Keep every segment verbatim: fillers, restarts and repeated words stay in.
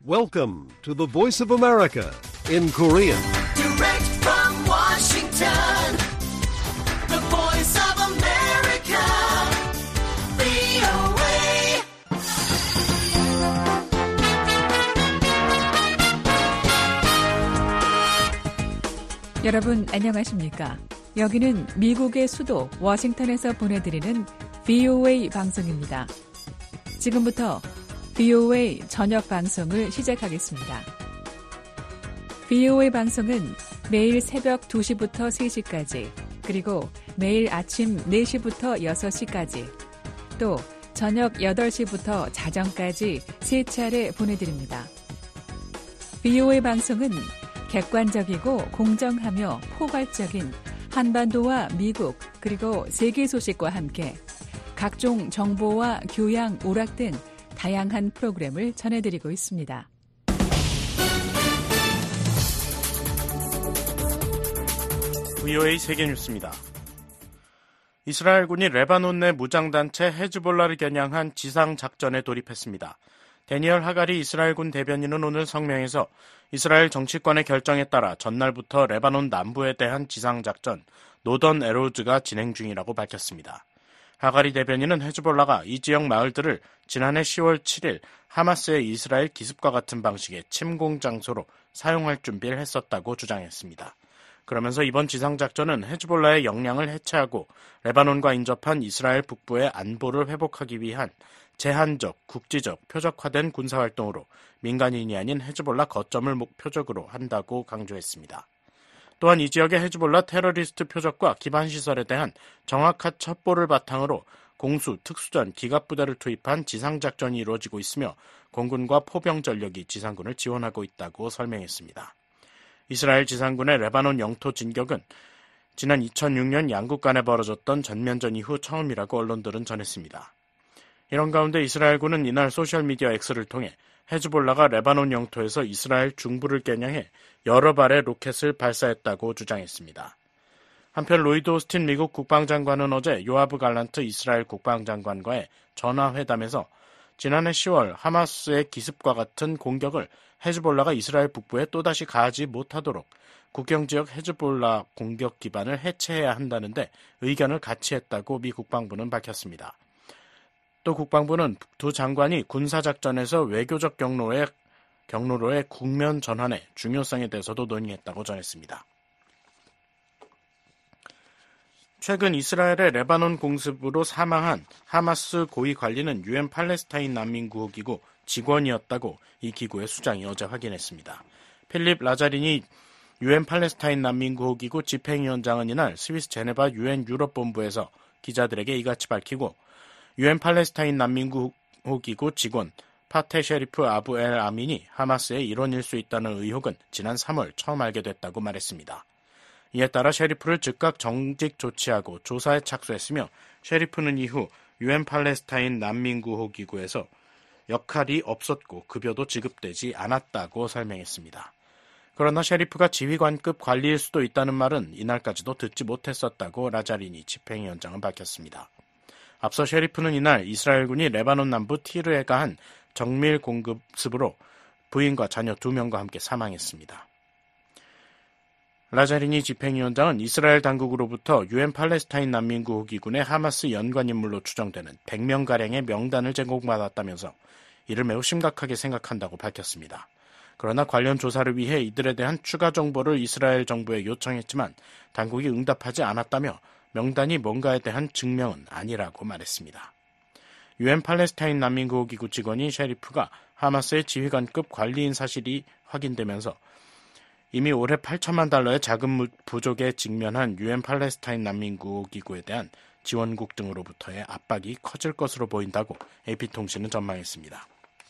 Welcome to the Voice of America in Korean. Direct from Washington, the Voice of America, 브이오에이. 여러분 안녕하십니까? 여기는 미국의 수도 워싱턴에서 보내드리는 브이오에이 방송입니다. 지금부터 브이오에이 저녁 방송을 시작하겠습니다. 브이오에이 방송은 매일 새벽 두 시부터 세 시까지, 그리고 매일 아침 네 시부터 여섯 시까지, 또 저녁 여덟 시부터 자정까지 세 차례 보내드립니다. 브이오에이 방송은 객관적이고 공정하며 포괄적인 한반도와 미국 그리고 세계 소식과 함께 각종 정보와 교양, 오락 등 다양한 프로그램을 전해드리고 있습니다. 브이오에이 세계뉴스입니다. 이스라엘군이 레바논 내 무장단체 헤즈볼라를 겨냥한 지상작전에 돌입했습니다. 데니얼 하가리 이스라엘군 대변인은 오늘 성명에서 이스라엘 정치권의 결정에 따라 전날부터 레바논 남부에 대한 지상작전 노던 에로즈가 진행 중이라고 밝혔습니다. 하가리 대변인은 헤즈볼라가 이 지역 마을들을 지난해 시월 칠일 하마스의 이스라엘 기습과 같은 방식의 침공 장소로 사용할 준비를 했었다고 주장했습니다. 그러면서 이번 지상작전은 헤즈볼라의 역량을 해체하고 레바논과 인접한 이스라엘 북부의 안보를 회복하기 위한 제한적, 국지적, 표적화된 군사활동으로 민간인이 아닌 헤즈볼라 거점을 목표적으로 한다고 강조했습니다. 또한 이 지역의 헤즈볼라 테러리스트 표적과 기반시설에 대한 정확한 첩보를 바탕으로 공수, 특수전, 기갑부대를 투입한 지상작전이 이루어지고 있으며 공군과 포병 전력이 지상군을 지원하고 있다고 설명했습니다. 이스라엘 지상군의 레바논 영토 진격은 지난 이천육 년 양국 간에 벌어졌던 전면전 이후 처음이라고 언론들은 전했습니다. 이런 가운데 이스라엘군은 이날 소셜미디어 X를 통해 헤즈볼라가 레바논 영토에서 이스라엘 중부를 겨냥해 여러 발의 로켓을 발사했다고 주장했습니다. 한편 로이드 오스틴 미국 국방장관은 어제 요아브 갈란트 이스라엘 국방장관과의 전화회담에서 지난해 시월 하마스의 기습과 같은 공격을 헤즈볼라가 이스라엘 북부에 또다시 가하지 못하도록 국경지역 헤즈볼라 공격 기반을 해체해야 한다는데 의견을 같이 했다고 미 국방부는 밝혔습니다. 또 국방부는 두 장관이 군사작전에서 외교적 경로의, 경로로의 국면 전환의 중요성에 대해서도 논의했다고 전했습니다. 최근 이스라엘의 레바논 공습으로 사망한 하마스 고위 관리는 유엔 팔레스타인 난민구호기구 직원이었다고 이 기구의 수장이 어제 확인했습니다. 필립 라자리니 유엔 팔레스타인 난민구호기구 집행위원장은 이날 스위스 제네바 유엔 유럽본부에서 기자들에게 이같이 밝히고 유엔 팔레스타인 난민구호기구 직원 파테 셰리프 아부 엘 아민이 하마스의 일원일 수 있다는 의혹은 지난 삼월 처음 알게 됐다고 말했습니다. 이에 따라 셰리프를 즉각 정직 조치하고 조사에 착수했으며 셰리프는 이후 유엔 팔레스타인 난민구호기구에서 역할이 없었고 급여도 지급되지 않았다고 설명했습니다. 그러나 셰리프가 지휘관급 관리일 수도 있다는 말은 이날까지도 듣지 못했었다고 라자리니 집행위원장은 밝혔습니다. 앞서 셰리프는 이날 이스라엘군이 레바논 남부 티르에 가한 정밀 공습으로 부인과 자녀 두 명과 함께 사망했습니다. 라자리니 집행위원장은 이스라엘 당국으로부터 유엔 팔레스타인 난민구호기군의 하마스 연관 인물로 추정되는 백 명가량의 명단을 제공받았다면서 이를 매우 심각하게 생각한다고 밝혔습니다. 그러나 관련 조사를 위해 이들에 대한 추가 정보를 이스라엘 정부에 요청했지만 당국이 응답하지 않았다며 명단이 뭔가에 대한 증명은 아니라고 말했습니다. 유엔 팔레스타인 난민구호기구 직원인 셰리프가 하마스의 지휘관급 관리인 사실이 확인되면서 이미 올해 팔천만 달러의 자금 부족에 직면한 유엔 팔레스타인 난민구호기구에 대한 지원국 등으로부터의 압박이 커질 것으로 보인다고 에이피통신은 전망했습니다.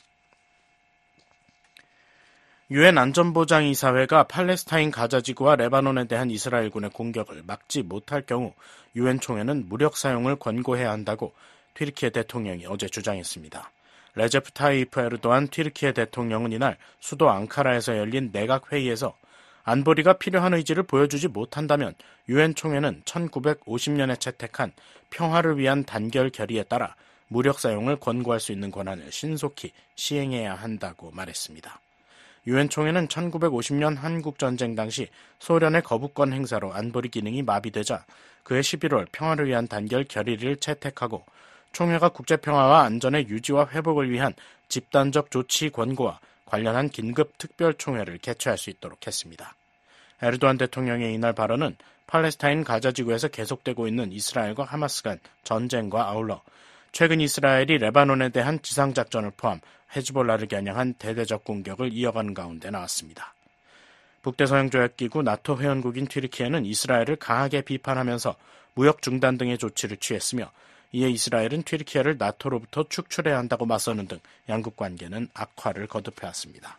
유엔 안전보장이사회가 팔레스타인 가자지구와 레바논에 대한 이스라엘군의 공격을 막지 못할 경우 유엔 총회는 무력 사용을 권고해야 한다고 튀르키예 대통령이 어제 주장했습니다. 레제프 타이프 에르도안 튀르키예 대통령은 이날 수도 앙카라에서 열린 내각회의에서 안보리가 필요한 의지를 보여주지 못한다면 유엔 총회는 천구백오십 년에 채택한 평화를 위한 단결 결의에 따라 무력 사용을 권고할 수 있는 권한을 신속히 시행해야 한다고 말했습니다. 유엔 총회는 천구백오십 년 한국전쟁 당시 소련의 거부권 행사로 안보리 기능이 마비되자 그해 십일월 평화를 위한 단결 결의를 채택하고 총회가 국제평화와 안전의 유지와 회복을 위한 집단적 조치 권고와 관련한 긴급 특별총회를 개최할 수 있도록 했습니다. 에르도안 대통령의 이날 발언은 팔레스타인 가자지구에서 계속되고 있는 이스라엘과 하마스 간 전쟁과 아울러 최근 이스라엘이 레바논에 대한 지상작전을 포함 헤즈볼라를 겨냥한 대대적 공격을 이어가는 가운데 나왔습니다. 북대서양조약기구 나토 회원국인 튀르키예는 이스라엘을 강하게 비판하면서 무역 중단 등의 조치를 취했으며 이에 이스라엘은 튀르키예를 나토로부터 축출해야 한다고 맞서는 등 양국 관계는 악화를 거듭해왔습니다.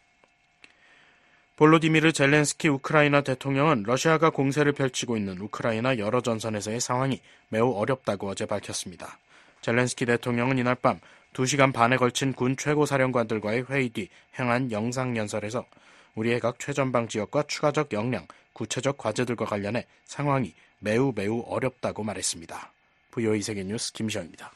볼로디미르 젤렌스키 우크라이나 대통령은 러시아가 공세를 펼치고 있는 우크라이나 여러 전선에서의 상황이 매우 어렵다고 어제 밝혔습니다. 젤렌스키 대통령은 이날 밤 두 시간 반에 걸친 군 최고사령관들과의 회의 뒤 행한 영상연설에서 우리의 각 최전방 지역과 추가적 역량, 구체적 과제들과 관련해 상황이 매우 매우 어렵다고 말했습니다. 브이오에이 세계뉴스 김시영입니다.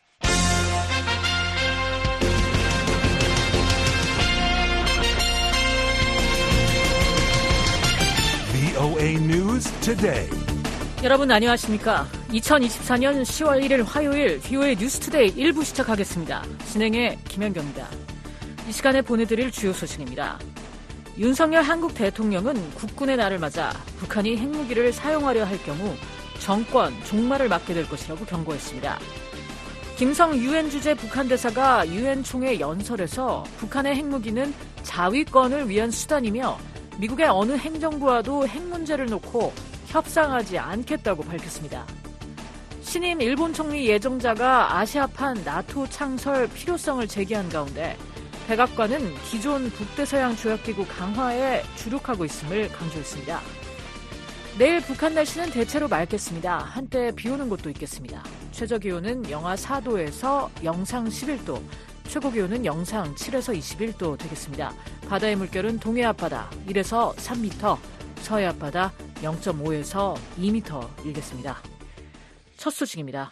브이오에이 News Today. 여러분 안녕하십니까? 이천이십사 년 시월 일일 화요일 브이오에이 뉴스투데이 일 부 시작하겠습니다. 진행의 김현경입니다. 이 시간에 보내드릴 주요 소식입니다. 윤석열 한국 대통령은 국군의 날을 맞아 북한이 핵무기를 사용하려 할 경우 정권 종말을 맞게 될 것이라고 경고했습니다. 김성 유엔 주재 북한 대사가 유엔 총회 연설에서 북한의 핵무기는 자위권을 위한 수단이며 미국의 어느 행정부와도 핵 문제를 놓고 협상하지 않겠다고 밝혔습니다. 신임 일본 총리 예정자가 아시아판 나토 창설 필요성을 제기한 가운데 백악관은 기존 북대서양 조약기구 강화에 주력하고 있음을 강조했습니다. 내일 북한 날씨는 대체로 맑겠습니다. 한때 비 오는 곳도 있겠습니다. 최저기온은 영하 사 도에서 영상 십일 도, 최고기온은 영상 칠에서 이십일 도 되겠습니다. 바다의 물결은 동해 앞바다 일에서 삼 미터, 서해 앞바다 영 점 오에서 이 미터 일겠습니다. 첫 소식입니다.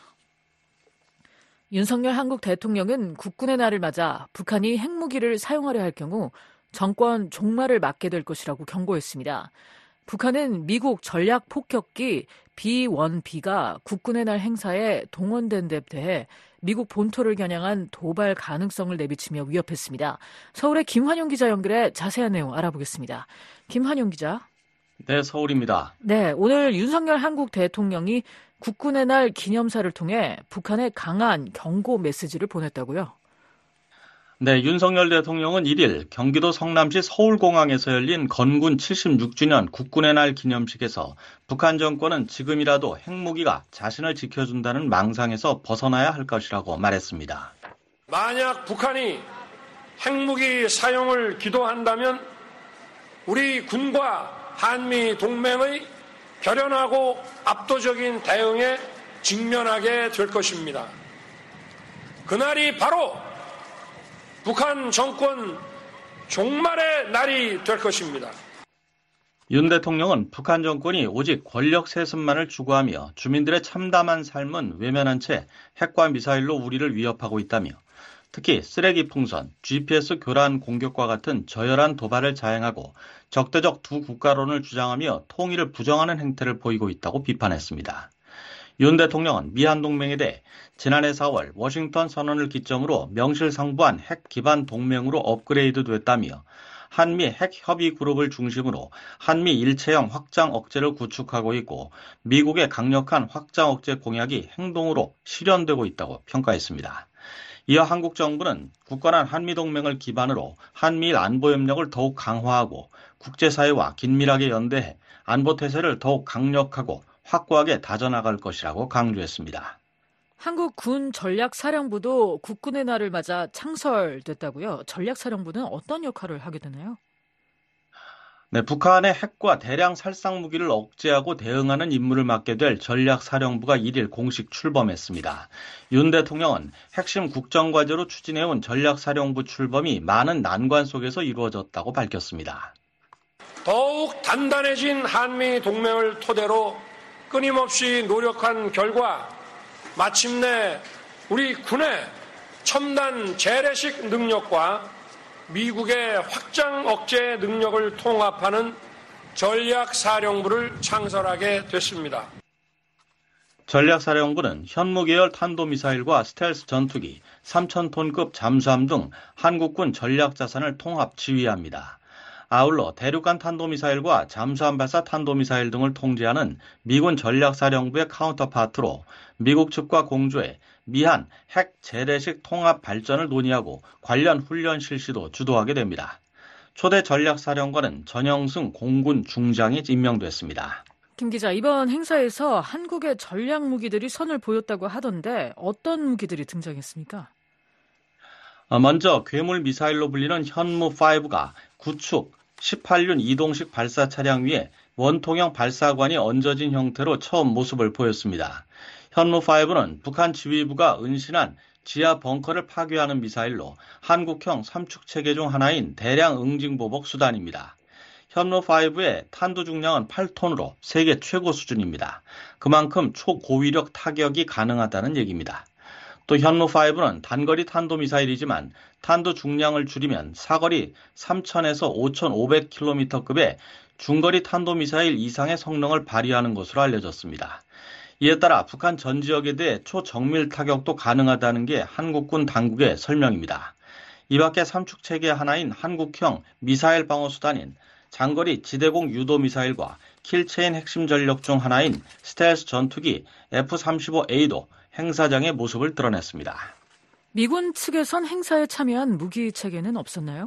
윤석열 한국 대통령은 국군의 날을 맞아 북한이 핵무기를 사용하려 할 경우 정권 종말을 맞게 될 것이라고 경고했습니다. 북한은 미국 전략폭격기 비 원 비가 국군의 날 행사에 동원된 데 대해 미국 본토를 겨냥한 도발 가능성을 내비치며 위협했습니다. 서울의 김환용 기자 연결해 자세한 내용 알아보겠습니다. 김환용 기자. 네, 서울입니다. 네, 오늘 윤석열 한국 대통령이 국군의 날 기념사를 통해 북한에 강한 경고 메시지를 보냈다고요? 네, 윤석열 대통령은 일 일 경기도 성남시 서울공항에서 열린 건군 칠십육 주년 국군의 날 기념식에서 북한 정권은 지금이라도 핵무기가 자신을 지켜준다는 망상에서 벗어나야 할 것이라고 말했습니다. 만약 북한이 핵무기 사용을 기도한다면 우리 군과 한미 동맹의 결연하고 압도적인 대응에 직면하게 될 것입니다. 그날이 바로 북한 정권 종말의 날이 될 것입니다. 윤 대통령은 북한 정권이 오직 권력 세습만을 추구하며 주민들의 참담한 삶은 외면한 채 핵과 미사일로 우리를 위협하고 있다며 특히 쓰레기 풍선, 지피에스 교란 공격과 같은 저열한 도발을 자행하고 적대적 두 국가론을 주장하며 통일을 부정하는 행태를 보이고 있다고 비판했습니다. 윤 대통령은 미한동맹에 대해 지난해 사월 워싱턴 선언을 기점으로 명실상부한 핵 기반 동맹으로 업그레이드 됐다며 한미 핵협의 그룹을 중심으로 한미 일체형 확장 억제를 구축하고 있고 미국의 강력한 확장 억제 공약이 행동으로 실현되고 있다고 평가했습니다. 이어 한국 정부는 굳건한 한미동맹을 기반으로 한미일 안보협력을 더욱 강화하고 국제사회와 긴밀하게 연대해 안보태세를 더욱 강력하고 확고하게 다져나갈 것이라고 강조했습니다. 한국 군 전략사령부도 국군의 날을 맞아 창설됐다고요? 전략사령부는 어떤 역할을 하게 되나요? 네, 북한의 핵과 대량 살상 무기를 억제하고 대응하는 임무를 맡게 될 전략사령부가 일 일 공식 출범했습니다. 윤 대통령은 핵심 국정과제로 추진해온 전략사령부 출범이 많은 난관 속에서 이루어졌다고 밝혔습니다. 더욱 단단해진 한미 동맹을 토대로 끊임없이 노력한 결과 마침내 우리 군의 첨단 재래식 능력과 미국의 확장 억제 능력을 통합하는 전략사령부를 창설하게 됐습니다. 전략사령부는 현무계열 탄도미사일과 스텔스 전투기, 삼천 톤급 잠수함 등 한국군 전략자산을 통합 지휘합니다. 아울러 대륙간 탄도미사일과 잠수함 발사 탄도미사일 등을 통제하는 미군 전략사령부의 카운터파트로 미국 측과 공조해 미한 핵 재래식 통합 발전을 논의하고 관련 훈련 실시도 주도하게 됩니다. 초대 전략사령관은 전영승 공군 중장이 임명됐습니다. 김 기자, 이번 행사에서 한국의 전략 무기들이 선을 보였다고 하던데 어떤 무기들이 등장했습니까? 먼저 괴물 미사일로 불리는 현무오가 구축 십팔 륜 이동식 발사 차량 위에 원통형 발사관이 얹어진 형태로 처음 모습을 보였습니다. 현무오는 북한 지휘부가 은신한 지하 벙커를 파괴하는 미사일로 한국형 삼축체계 중 하나인 대량 응징보복 수단입니다. 현무오의 탄두 중량은 팔 톤으로 세계 최고 수준입니다. 그만큼 초고위력 타격이 가능하다는 얘기입니다. 또 현무오는 단거리 탄도미사일이지만 탄두 중량을 줄이면 사거리 삼천에서 오천오백 킬로미터급의 중거리 탄도미사일 이상의 성능을 발휘하는 것으로 알려졌습니다. 이에 따라 북한 전 지역에 대해 초정밀 타격도 가능하다는 게 한국군 당국의 설명입니다. 이 밖에 삼축체계 하나인 한국형 미사일 방어수단인 장거리 지대공 유도미사일과 킬체인 핵심 전력 중 하나인 스텔스 전투기 에프 삼십오 에이도 행사장의 모습을 드러냈습니다. 미군 측에선 행사에 참여한 무기 체계는 없었나요?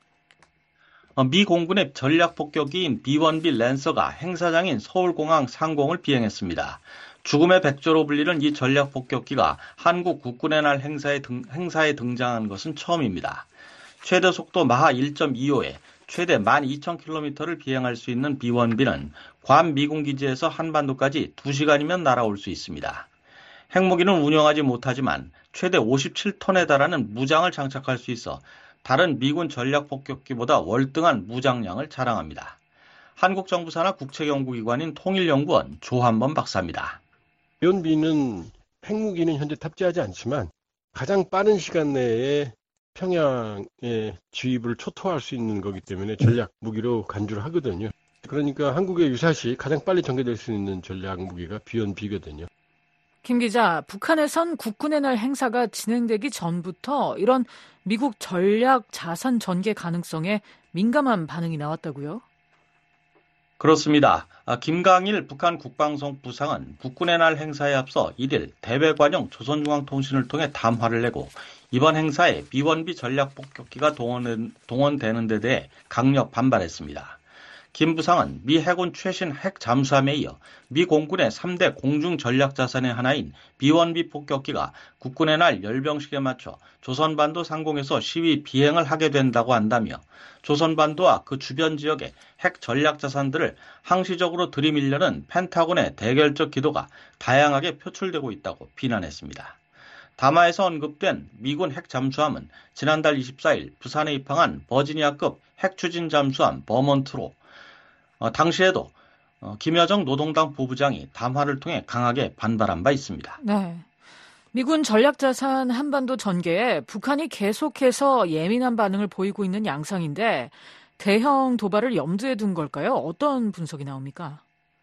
미 공군의 전략 폭격기인 비 원 비 랜서가 행사장인 서울공항 상공을 비행했습니다. 죽음의 백조로 불리는 이 전략 폭격기가 한국 국군의 날 행사에, 등, 행사에 등장한 것은 처음입니다. 최대 속도 마하 일 점 이오에 최대 만 이천 킬로미터를 비행할 수 있는 비 원 비는 괌 미군 기지에서 한반도까지 두 시간이면 날아올 수 있습니다. 핵무기는 운영하지 못하지만 최대 오십칠 톤에 달하는 무장을 장착할 수 있어 다른 미군 전략 폭격기보다 월등한 무장량을 자랑합니다. 한국 정부 산하 국책연구기관인 통일연구원 조한범 박사입니다. 비 원 비는 핵무기는 현재 탑재하지 않지만 가장 빠른 시간 내에 평양의 지휘부를 초토화할 수 있는 거기 때문에 전략 무기로 간주를 하거든요. 그러니까 한국에 유사시 가장 빨리 전개될 수 있는 전략 무기가 비 원 비거든요. 김 기자, 북한에선 국군의 날 행사가 진행되기 전부터 이런 미국 전략 자산 전개 가능성에 민감한 반응이 나왔다고요? 그렇습니다. 김강일 북한 국방성 부상은 국군의 날 행사에 앞서 일 일 대외관용 조선중앙통신을 통해 담화를 내고 이번 행사에 비 원 비 전략 폭격기가 동원되는 데 대해 강력 반발했습니다. 김 부상은 미 해군 최신 핵 잠수함에 이어 미 공군의 삼 대 공중 전략 자산의 하나인 비 원 비 폭격기가 국군의 날 열병식에 맞춰 조선반도 상공에서 시위 비행을 하게 된다고 한다며 조선반도와 그 주변 지역의 핵 전략 자산들을 항시적으로 들이밀려는 펜타곤의 대결적 기도가 다양하게 표출되고 있다고 비난했습니다. 담화에서 언급된 미군 핵 잠수함은 지난달 이십사 일 부산에 입항한 버지니아급 핵 추진 잠수함 버먼트로 어, 당시에도 어, 김여정 노동당 부부장이 담화를 통해 강하게 반발한 바 있습니다. 네. 미군 전략자산 한반도 전개에 북한이 계속해서 예민한 반응을 보이고 있는 양상인데 대형 도발을 염두에 둔 걸까요? 어떤 분석이 나옵니까?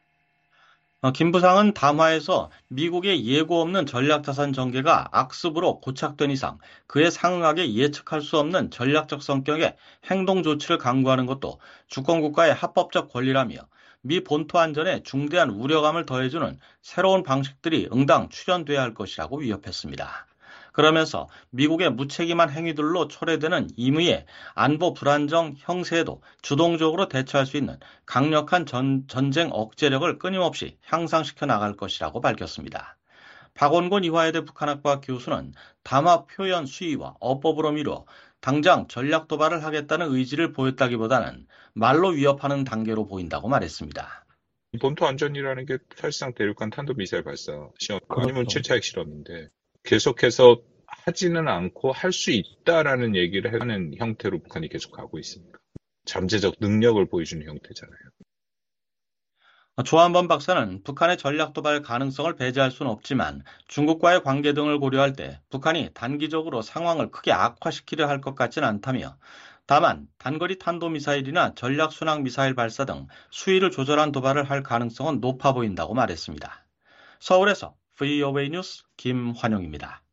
어, 김 부상은 담화에서 미국의 예고 없는 전략자산 전개가 악습으로 고착된 이상 그에 상응하게 예측할 수 없는 전략적 성격의 행동 조치를 강구하는 것도 주권국가의 합법적 권리라며 미 본토 안전에 중대한 우려감을 더해주는 새로운 방식들이 응당 출현돼야 할 것이라고 위협했습니다. 그러면서 미국의 무책임한 행위들로 초래되는 임의의 안보 불안정 형세에도 주동적으로 대처할 수 있는 강력한 전, 전쟁 억제력을 끊임없이 향상시켜 나갈 것이라고 밝혔습니다. 박원곤 이화여대 북한학과 교수는 담화 표현 수위와 어법으로 미루어 당장 전략 도발을 하겠다는 의지를 보였다기보다는 말로 위협하는 단계로 보인다고 말했습니다. 본토 안전이라는 게 사실상 대륙간 탄도미사일 발사 시험, 아니면 칠 차 핵실험인데 계속해서 하지는 않고 할 수 있다라는 얘기를 하는 형태로 북한이 계속 가고 있습니다. 잠재적 능력을 보여주는 형태잖아요. 조한범 박사는 북한의 전략 도발 가능성을 배제할 수는 없지만 중국과의 관계 등을 고려할 때 북한이 단기적으로 상황을 크게 악화시키려 할 것 같지는 않다며 다만 단거리 탄도미사일이나 전략순항미사일 발사 등 수위를 조절한 도발을 할 가능성은 높아 보인다고 말했습니다. 서울에서 브이오에이 뉴스 김환용입니다.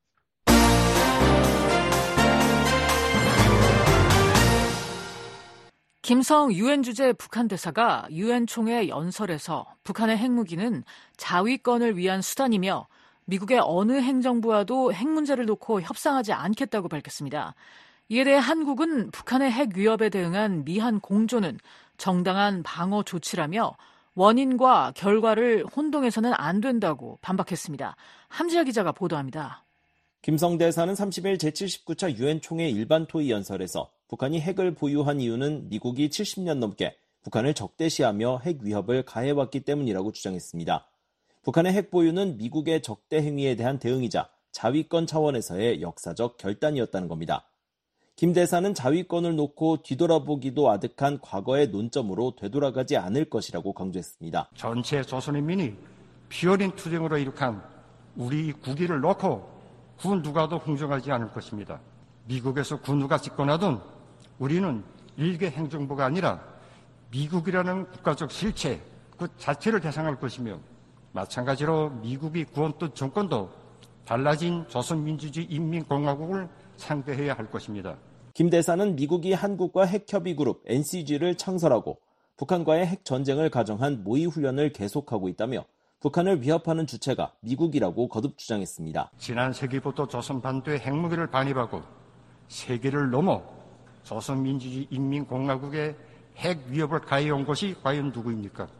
김성 유엔 주재 북한 대사가 유엔 총회 연설에서 북한의 핵무기는 자위권을 위한 수단이며 미국의 어느 행정부와도 핵 문제를 놓고 협상하지 않겠다고 밝혔습니다. 이에 대해 한국은 북한의 핵 위협에 대응한 미한 공조는 정당한 방어 조치라며 원인과 결과를 혼동해서는 안 된다고 반박했습니다. 함지아 기자가 보도합니다. 김성 대사는 삼십 일 제칠십구 차 유엔 총회 일반 토의 연설에서 북한이 핵을 보유한 이유는 미국이 칠십 년 넘게 북한을 적대시하며 핵 위협을 가해왔기 때문이라고 주장했습니다. 북한의 핵 보유는 미국의 적대 행위에 대한 대응이자 자위권 차원에서의 역사적 결단이었다는 겁니다. 김 대사는 자위권을 놓고 뒤돌아보기도 아득한 과거의 논점으로 되돌아가지 않을 것이라고 강조했습니다. 전체 조선인민이 피어린 투쟁으로 이룩한 우리 국위를 놓고 그 누가도 흥정하지 않을 것입니다. 미국에서 그 누가 집권하든 우리는 일개 행정부가 아니라 미국이라는 국가적 실체 그 자체를 대상할 것이며 마찬가지로 미국이 구원던 정권도 달라진 조선민주주의 인민공화국을 상대해야 할 것입니다. 김 대사는 미국이 한국과 핵협의그룹 엔씨지를 창설하고 북한과의 핵전쟁을 가정한 모의훈련을 계속하고 있다며 북한을 위협하는 주체가 미국이라고 거듭 주장했습니다. 지난 세기부터 조선 반도의 핵무기를 반입하고 세계를 넘어 조선민주주의 인민공화국의 핵 위협을 가해온 것이 과연 누구입니까?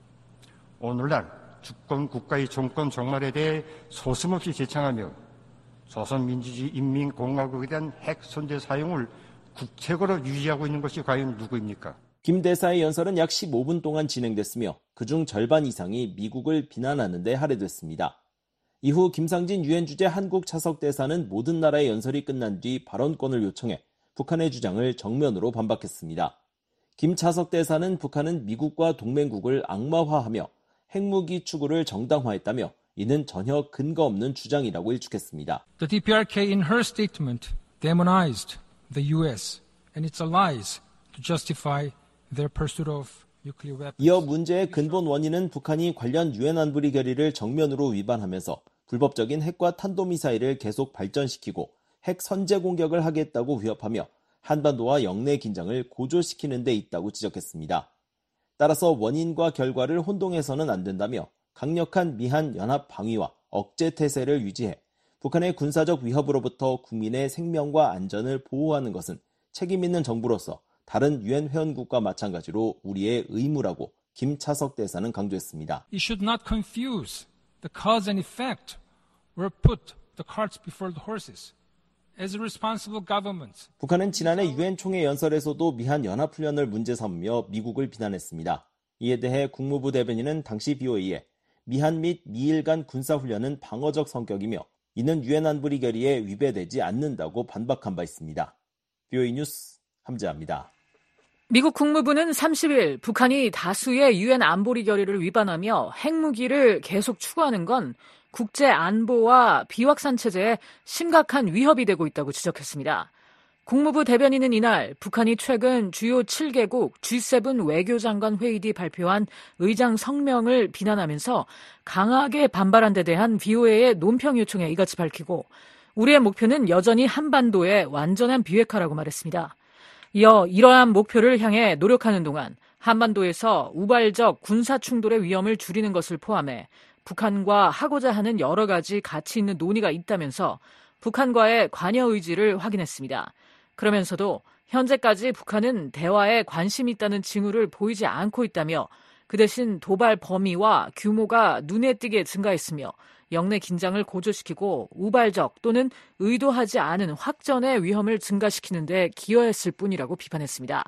오늘날 주권 국가의 정권 종말에 대해 소슴없이 제창하며 조선민주주의 인민공화국에 대한 핵 선제 사용을 국책으로 유지하고 있는 것이 과연 누구입니까? 김 대사의 연설은 약 십오 분 동안 진행됐으며 그중 절반 이상이 미국을 비난하는 데 할애됐습니다. 이후 김상진 유엔 주재 한국 차석 대사는 모든 나라의 연설이 끝난 뒤 발언권을 요청해 북한의 주장을 정면으로 반박했습니다. 김 차석 대사는 북한은 미국과 동맹국을 악마화하며 핵무기 추구를 정당화했다며 이는 전혀 근거 없는 주장이라고 일축했습니다. The 디피아르케이 in her statement demonized the 유에스 and its allies to justify their pursuit of nuclear weapons. 이어 문제의 근본 원인은 북한이 관련 유엔 안보리 결의를 정면으로 위반하면서 불법적인 핵과 탄도미사일을 계속 발전시키고 핵 선제 공격을 하겠다고 위협하며 한반도와 영내 긴장을 고조시키는 데 있다고 지적했습니다. 따라서 원인과 결과를 혼동해서는 안 된다며 강력한 미한 연합 방위와 억제 태세를 유지해 북한의 군사적 위협으로부터 국민의 생명과 안전을 보호하는 것은 책임 있는 정부로서 다른 유엔 회원국과 마찬가지로 우리의 의무라고 김 차석 대사는 강조했습니다. You should not confuse the cause and effect or put the carts before the horses. As a responsible government. 북한은 지난해 유엔 총회 연설에서도 미한 연합훈련을 문제 삼으며 미국을 비난했습니다. 이에 대해 국무부 대변인은 당시 비오이에 미한 및 미일 간 군사훈련은 방어적 성격이며 이는 유엔 안보리 결의에 위배되지 않는다고 반박한 바 있습니다. 비오이 뉴스 함재합니다. 미국 국무부는 삼십 일 북한이 다수의 유엔 안보리 결의를 위반하며 핵무기를 계속 추구하는 건 국제 안보와 비확산 체제에 심각한 위협이 되고 있다고 지적했습니다. 국무부 대변인은 이날 북한이 최근 주요 칠 개국 지 세븐 외교장관 회의 뒤 발표한 의장 성명을 비난하면서 강하게 반발한 데 대한 비오에이의 논평 요청에 이같이 밝히고 우리의 목표는 여전히 한반도의 완전한 비핵화라고 말했습니다. 이어 이러한 목표를 향해 노력하는 동안 한반도에서 우발적 군사 충돌의 위험을 줄이는 것을 포함해 북한과 하고자 하는 여러 가지 가치 있는 논의가 있다면서 북한과의 관여 의지를 확인했습니다. 그러면서도 현재까지 북한은 대화에 관심이 있다는 징후를 보이지 않고 있다며 그 대신 도발 범위와 규모가 눈에 띄게 증가했으며 영내 긴장을 고조시키고 우발적 또는 의도하지 않은 확전의 위험을 증가시키는 데 기여했을 뿐이라고 비판했습니다.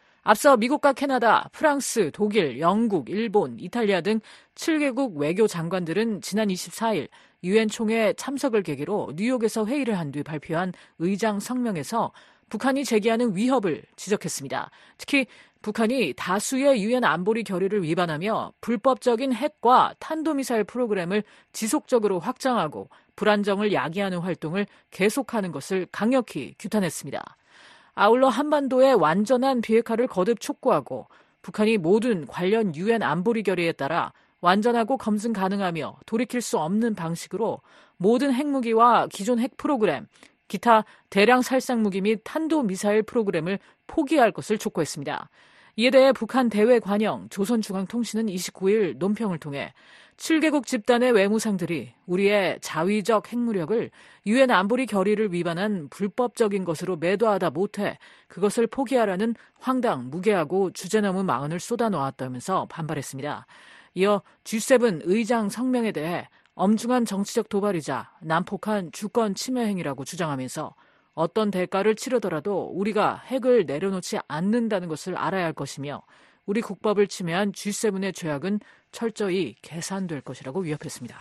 앞서 미국과 캐나다, 프랑스, 독일, 영국, 일본, 이탈리아 등 칠 개국 외교 장관들은 지난 이십사 일 유엔 총회 참석을 계기로 뉴욕에서 회의를 한 뒤 발표한 의장 성명에서 북한이 제기하는 위협을 지적했습니다. 특히 북한이 다수의 유엔 안보리 결의를 위반하며 불법적인 핵과 탄도미사일 프로그램을 지속적으로 확장하고 불안정을 야기하는 활동을 계속하는 것을 강력히 규탄했습니다. 아울러 한반도의 완전한 비핵화를 거듭 촉구하고 북한이 모든 관련 유엔 안보리 결의에 따라 완전하고 검증 가능하며 돌이킬 수 없는 방식으로 모든 핵무기와 기존 핵 프로그램, 기타 대량 살상 무기 및 탄도미사일 프로그램을 포기할 것을 촉구했습니다. 이에 대해 북한 대외 관영 조선중앙통신은 이십구일 논평을 통해 칠 개국 집단의 외무상들이 우리의 자위적 핵무력을 유엔 안보리 결의를 위반한 불법적인 것으로 매도하다 못해 그것을 포기하라는 황당, 무계하고 주제넘은 망언을 쏟아놓았다면서 반발했습니다. 이어 지 세븐 의장 성명에 대해 엄중한 정치적 도발이자 난폭한 주권 침해 행위라고 주장하면서 어떤 대가를 치르더라도 우리가 핵을 내려놓지 않는다는 것을 알아야 할 것이며 우리 국법을 침해한 지 세븐의 죄악은 철저히 계산될 것이라고 위협했습니다.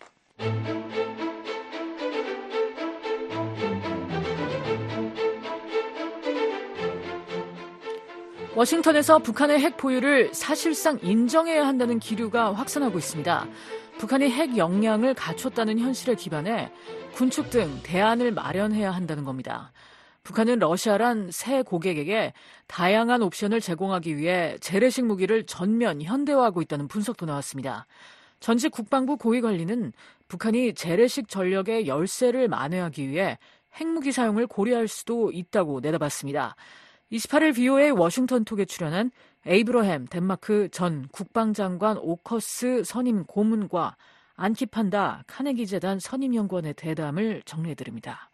워싱턴에서 북한의 핵 보유를 사실상 인정해야 한다는 기류가 확산하고 있습니다. 북한이 핵 역량을 갖췄다는 현실에 기반해 군축 등 대안을 마련해야 한다는 겁니다. 북한은 러시아란 새 고객에게 다양한 옵션을 제공하기 위해 재래식 무기를 전면 현대화하고 있다는 분석도 나왔습니다. 전직 국방부 고위관리는 북한이 재래식 전력의 열세를 만회하기 위해 핵무기 사용을 고려할 수도 있다고 내다봤습니다. 이십팔일 비오에이 워싱턴 톡에 출연한 에이브러햄 덴마크 전 국방장관 오커스 선임 고문과 안키판다 카네기 재단 선임연구원의 대담을 정리해드립니다.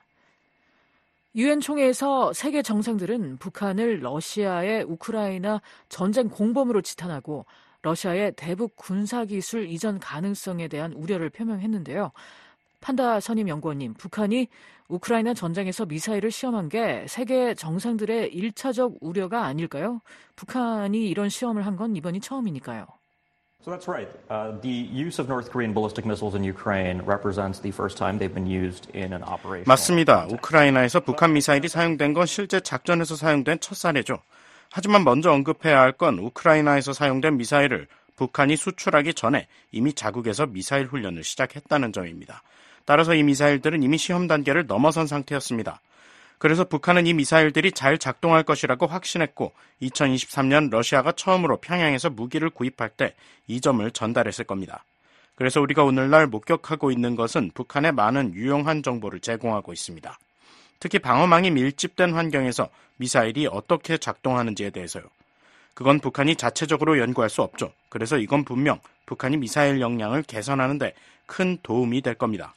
유엔 총회에서 세계 정상들은 북한을 러시아의 우크라이나 전쟁 공범으로 지탄하고 러시아의 대북 군사기술 이전 가능성에 대한 우려를 표명했는데요. 판다 선임연구원님, 북한이 우크라이나 전쟁에서 미사일을 시험한 게 세계 정상들의 일차적 우려가 아닐까요? 북한이 이런 시험을 한 건 이번이 처음이니까요. So that's right. Uh, the use of North Korean ballistic missiles in Ukraine represents the first time they've been used in an operation. 맞습니다. 우크라이나에서 북한 미사일이 사용된 건 실제 작전에서 사용된 첫 사례죠. 하지만 먼저 언급해야 할 건 우크라이나에서 사용된 미사일을 북한이 수출하기 전에 이미 자국에서 미사일 훈련을 시작했다는 점입니다. 따라서 이 미사일들은 이미 시험 단계를 넘어선 상태였습니다. 그래서 북한은 이 미사일들이 잘 작동할 것이라고 확신했고 이천이십삼년 러시아가 처음으로 평양에서 무기를 구입할 때 이 점을 전달했을 겁니다. 그래서 우리가 오늘날 목격하고 있는 것은 북한의 많은 유용한 정보를 제공하고 있습니다. 특히 방어망이 밀집된 환경에서 미사일이 어떻게 작동하는지에 대해서요. 그건 북한이 자체적으로 연구할 수 없죠. 그래서 이건 분명 북한이 미사일 역량을 개선하는 데 큰 도움이 될 겁니다.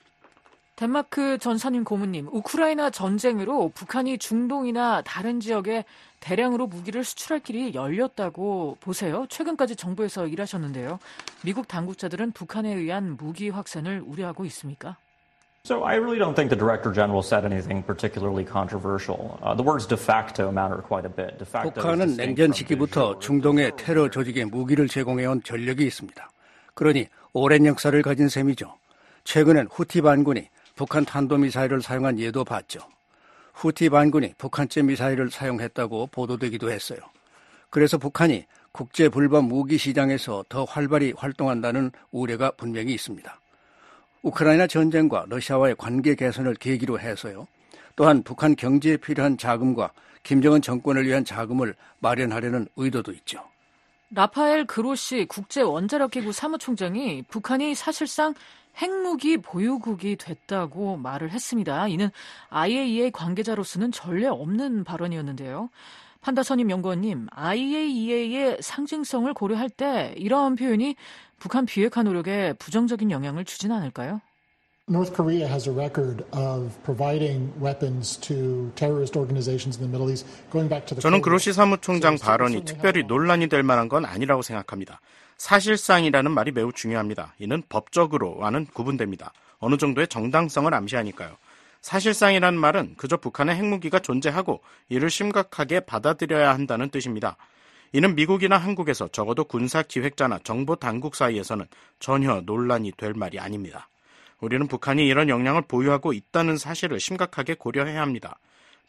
덴마크 전 선임 고문님, 우크라이나 전쟁으로 북한이 중동이나 다른 지역에 대량으로 무기를 수출할 길이 열렸다고 보세요. 최근까지 정부에서 일하셨는데요. 미국 당국자들은 북한에 의한 무기 확산을 우려하고 있습니까? So I really don't think the Director General said anything particularly controversial. Uh, the words de facto matter quite a bit. De facto 북한은 냉전 시기부터 중동의 테러 조직에 무기를 제공해온 전력이 있습니다. 그러니 오랜 역사를 가진 셈이죠. 최근엔 후티 반군이 북한 탄도미사일을 사용한 예도 봤죠. 후티 반군이 북한제 미사일을 사용했다고 보도되기도 했어요. 그래서 북한이 국제 불법 무기 시장에서 더 활발히 활동한다는 우려가 분명히 있습니다. 우크라이나 전쟁과 러시아와의 관계 개선을 계기로 해서요. 또한 북한 경제에 필요한 자금과 김정은 정권을 위한 자금을 마련하려는 의도도 있죠. 라파엘 그로시 국제원자력기구 사무총장이 북한이 사실상 핵무기 보유국이 됐다고 말을 했습니다. 이는 아이에이이에이 관계자로서는 전례 없는 발언이었는데요. 판다 선임 연구원님, 아이에이이에이의 상징성을 고려할 때 이러한 표현이 북한 비핵화 노력에 부정적인 영향을 주진 않을까요? North Korea has a record of providing weapons to terrorist organizations in the Middle East going back to the 저는 그로시 사무총장 발언이 특별히 논란이 될 만한 건 아니라고 생각합니다. 사실상이라는 말이 매우 중요합니다. 이는 법적으로와는 구분됩니다. 어느 정도의 정당성을 암시하니까요. 사실상이라는 말은 그저 북한의 핵무기가 존재하고 이를 심각하게 받아들여야 한다는 뜻입니다. 이는 미국이나 한국에서 적어도 군사기획자나 정보당국 사이에서는 전혀 논란이 될 말이 아닙니다. 우리는 북한이 이런 역량을 보유하고 있다는 사실을 심각하게 고려해야 합니다.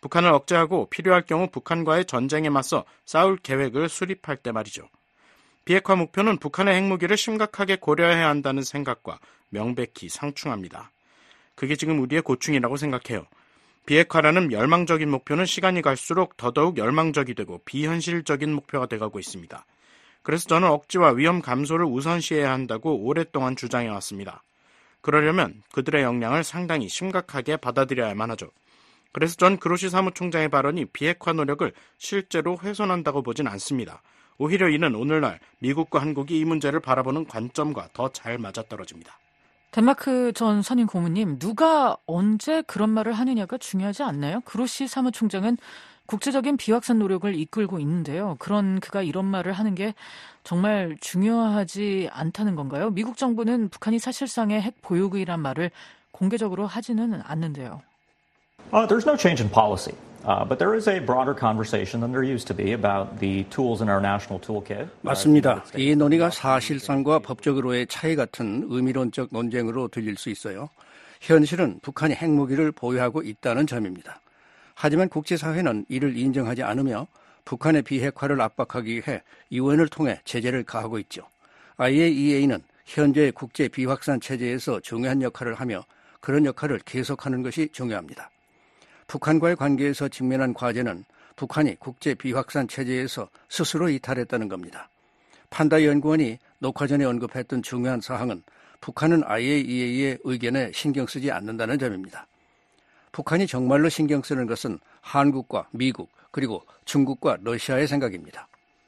북한을 억제하고 필요할 경우 북한과의 전쟁에 맞서 싸울 계획을 수립할 때 말이죠. 비핵화 목표는 북한의 핵무기를 심각하게 고려해야 한다는 생각과 명백히 상충합니다. 그게 지금 우리의 고충이라고 생각해요. 비핵화라는 멸망적인 목표는 시간이 갈수록 더더욱 열망적이 되고 비현실적인 목표가 돼가고 있습니다. 그래서 저는 억지와 위험 감소를 우선시해야 한다고 오랫동안 주장해왔습니다. 그러려면 그들의 역량을 상당히 심각하게 받아들여야만 하죠. 그래서 전 그로시 사무총장의 발언이 비핵화 노력을 실제로 훼손한다고 보진 않습니다. 오히려 이는 오늘날 미국과 한국이 이 문제를 바라보는 관점과 더 잘 맞아떨어집니다. 덴마크 전 선임 고문님, 누가 언제 그런 말을 하느냐가 중요하지 않나요? 그로시 사무총장은 국제적인 비확산 노력을 이끌고 있는데요. 그런 그가 이런 말을 하는 게 정말 중요하지 않다는 건가요? 미국 정부는 북한이 사실상의 핵 보유국이란 말을 공개적으로 하지는 않는데요. Uh, there's no change in policy, uh, but there is a broader conversation than there used to be about the tools in our national toolkit. 맞습니다. 이 논의가 사실상과 법적으로의 차이 같은 의미론적 논쟁으로 들릴 수 있어요. 현실은 북한이 핵무기를 보유하고 있다는 점입니다. 하지만 국제사회는 이를 인정하지 않으며 북한의 비핵화를 압박하기 위해 유엔을 통해 제재를 가하고 있죠. 아이에이이에이는 현재 국제 비확산 체제에서 중요한 역할을 하며 그런 역할을 계속하는 것이 중요합니다. 북한과의 관계에서 직면한 과제는 북한이 국제 비확산 체제에서 스스로 이탈했다는 겁니다. 판다 연구원이 녹화 전에 언급했던 중요한 사항은 북한은 아이에이이에이의 의견에 신경 쓰지 않는다는 점입니다. 북한이 정말로 신경 쓰는 것은 한국과 미국 그리고 중국과 러시아의 생각입니다.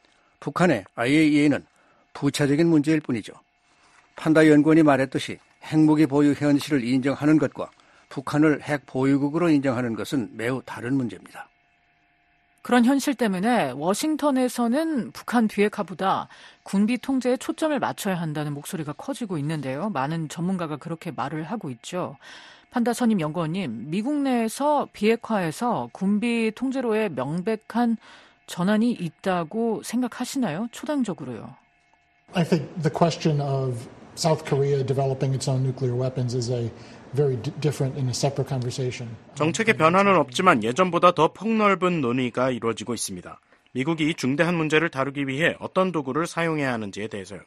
북한의 아이에이이에이는 부차적인 문제일 뿐이죠. 판다 연구원이 말했듯이 핵무기 보유 현실을 인정하는 것과 북한을 핵 보유국으로 인정하는 것은 매우 다른 문제입니다. 그런 현실 때문에 워싱턴에서는 북한 비핵화보다 군비 통제에 초점을 맞춰야 한다는 목소리가 커지고 있는데요. 많은 전문가가 그렇게 말을 하고 있죠. 판다 선임 연구원님, 미국 내에서 비핵화에서 군비 통제로의 명백한 전환이 있다고 생각하시나요? 초당적으로요. I think the question of South Korea developing its own nuclear weapons is a very different in a separate conversation. 정책의 변화는 없지만 예전보다 더 폭넓은 논의가 이루어지고 있습니다. 미국이 이 중대한 문제를 다루기 위해 어떤 도구를 사용해야 하는지에 대해서요.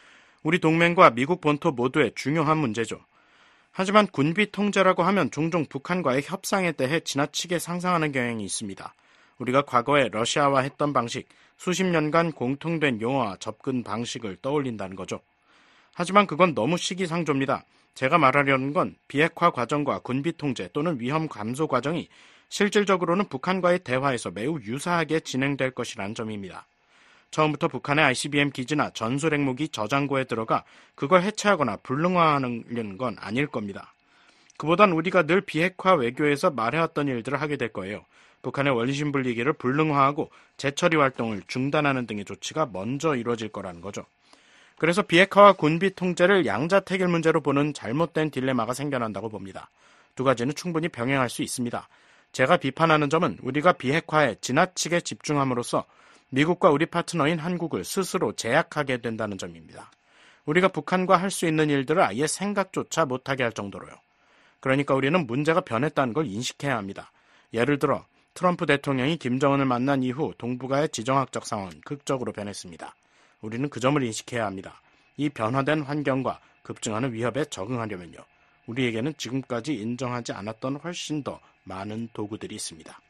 우리 동맹과 미국 본토 모두의 중요한 문제죠. 하지만 군비 통제라고 하면 종종 북한과의 협상에 대해 지나치게 상상하는 경향이 있습니다. 우리가 과거에 러시아와 했던 방식, 수십 년간 공통된 용어와 접근 방식을 떠올린다는 거죠. 하지만 그건 너무 시기상조입니다. 제가 말하려는 건 비핵화 과정과 군비 통제 또는 위험 감소 과정이 실질적으로는 북한과의 대화에서 매우 유사하게 진행될 것이라는 점입니다. 처음부터 북한의 아이씨비엠 기지나 전술 핵무기 저장고에 들어가 그걸 해체하거나 불능화하는 건 아닐 겁니다. 그보단 우리가 늘 비핵화 외교에서 말해왔던 일들을 하게 될 거예요. 북한의 원심 분리기를 불능화하고 재처리 활동을 중단하는 등의 조치가 먼저 이루어질 거라는 거죠. 그래서 비핵화와 군비 통제를 양자택일 문제로 보는 잘못된 딜레마가 생겨난다고 봅니다. 두 가지는 충분히 병행할 수 있습니다. 제가 비판하는 점은 우리가 비핵화에 지나치게 집중함으로써 미국과 우리 파트너인 한국을 스스로 제약하게 된다는 점입니다. 우리가 북한과 할 수 있는 일들을 아예 생각조차 못하게 할 정도로요. 그러니까 우리는 문제가 변했다는 걸 인식해야 합니다. 예를 들어 트럼프 대통령이 김정은을 만난 이후 동북아의 지정학적 상황은 극적으로 변했습니다. 우리는 그 점을 인식해야 합니다. 이 변화된 환경과 급증하는 위협에 적응하려면요. 우리에게는 지금까지 인정하지 않았던 훨씬 더 많은 도구들이 있습니다.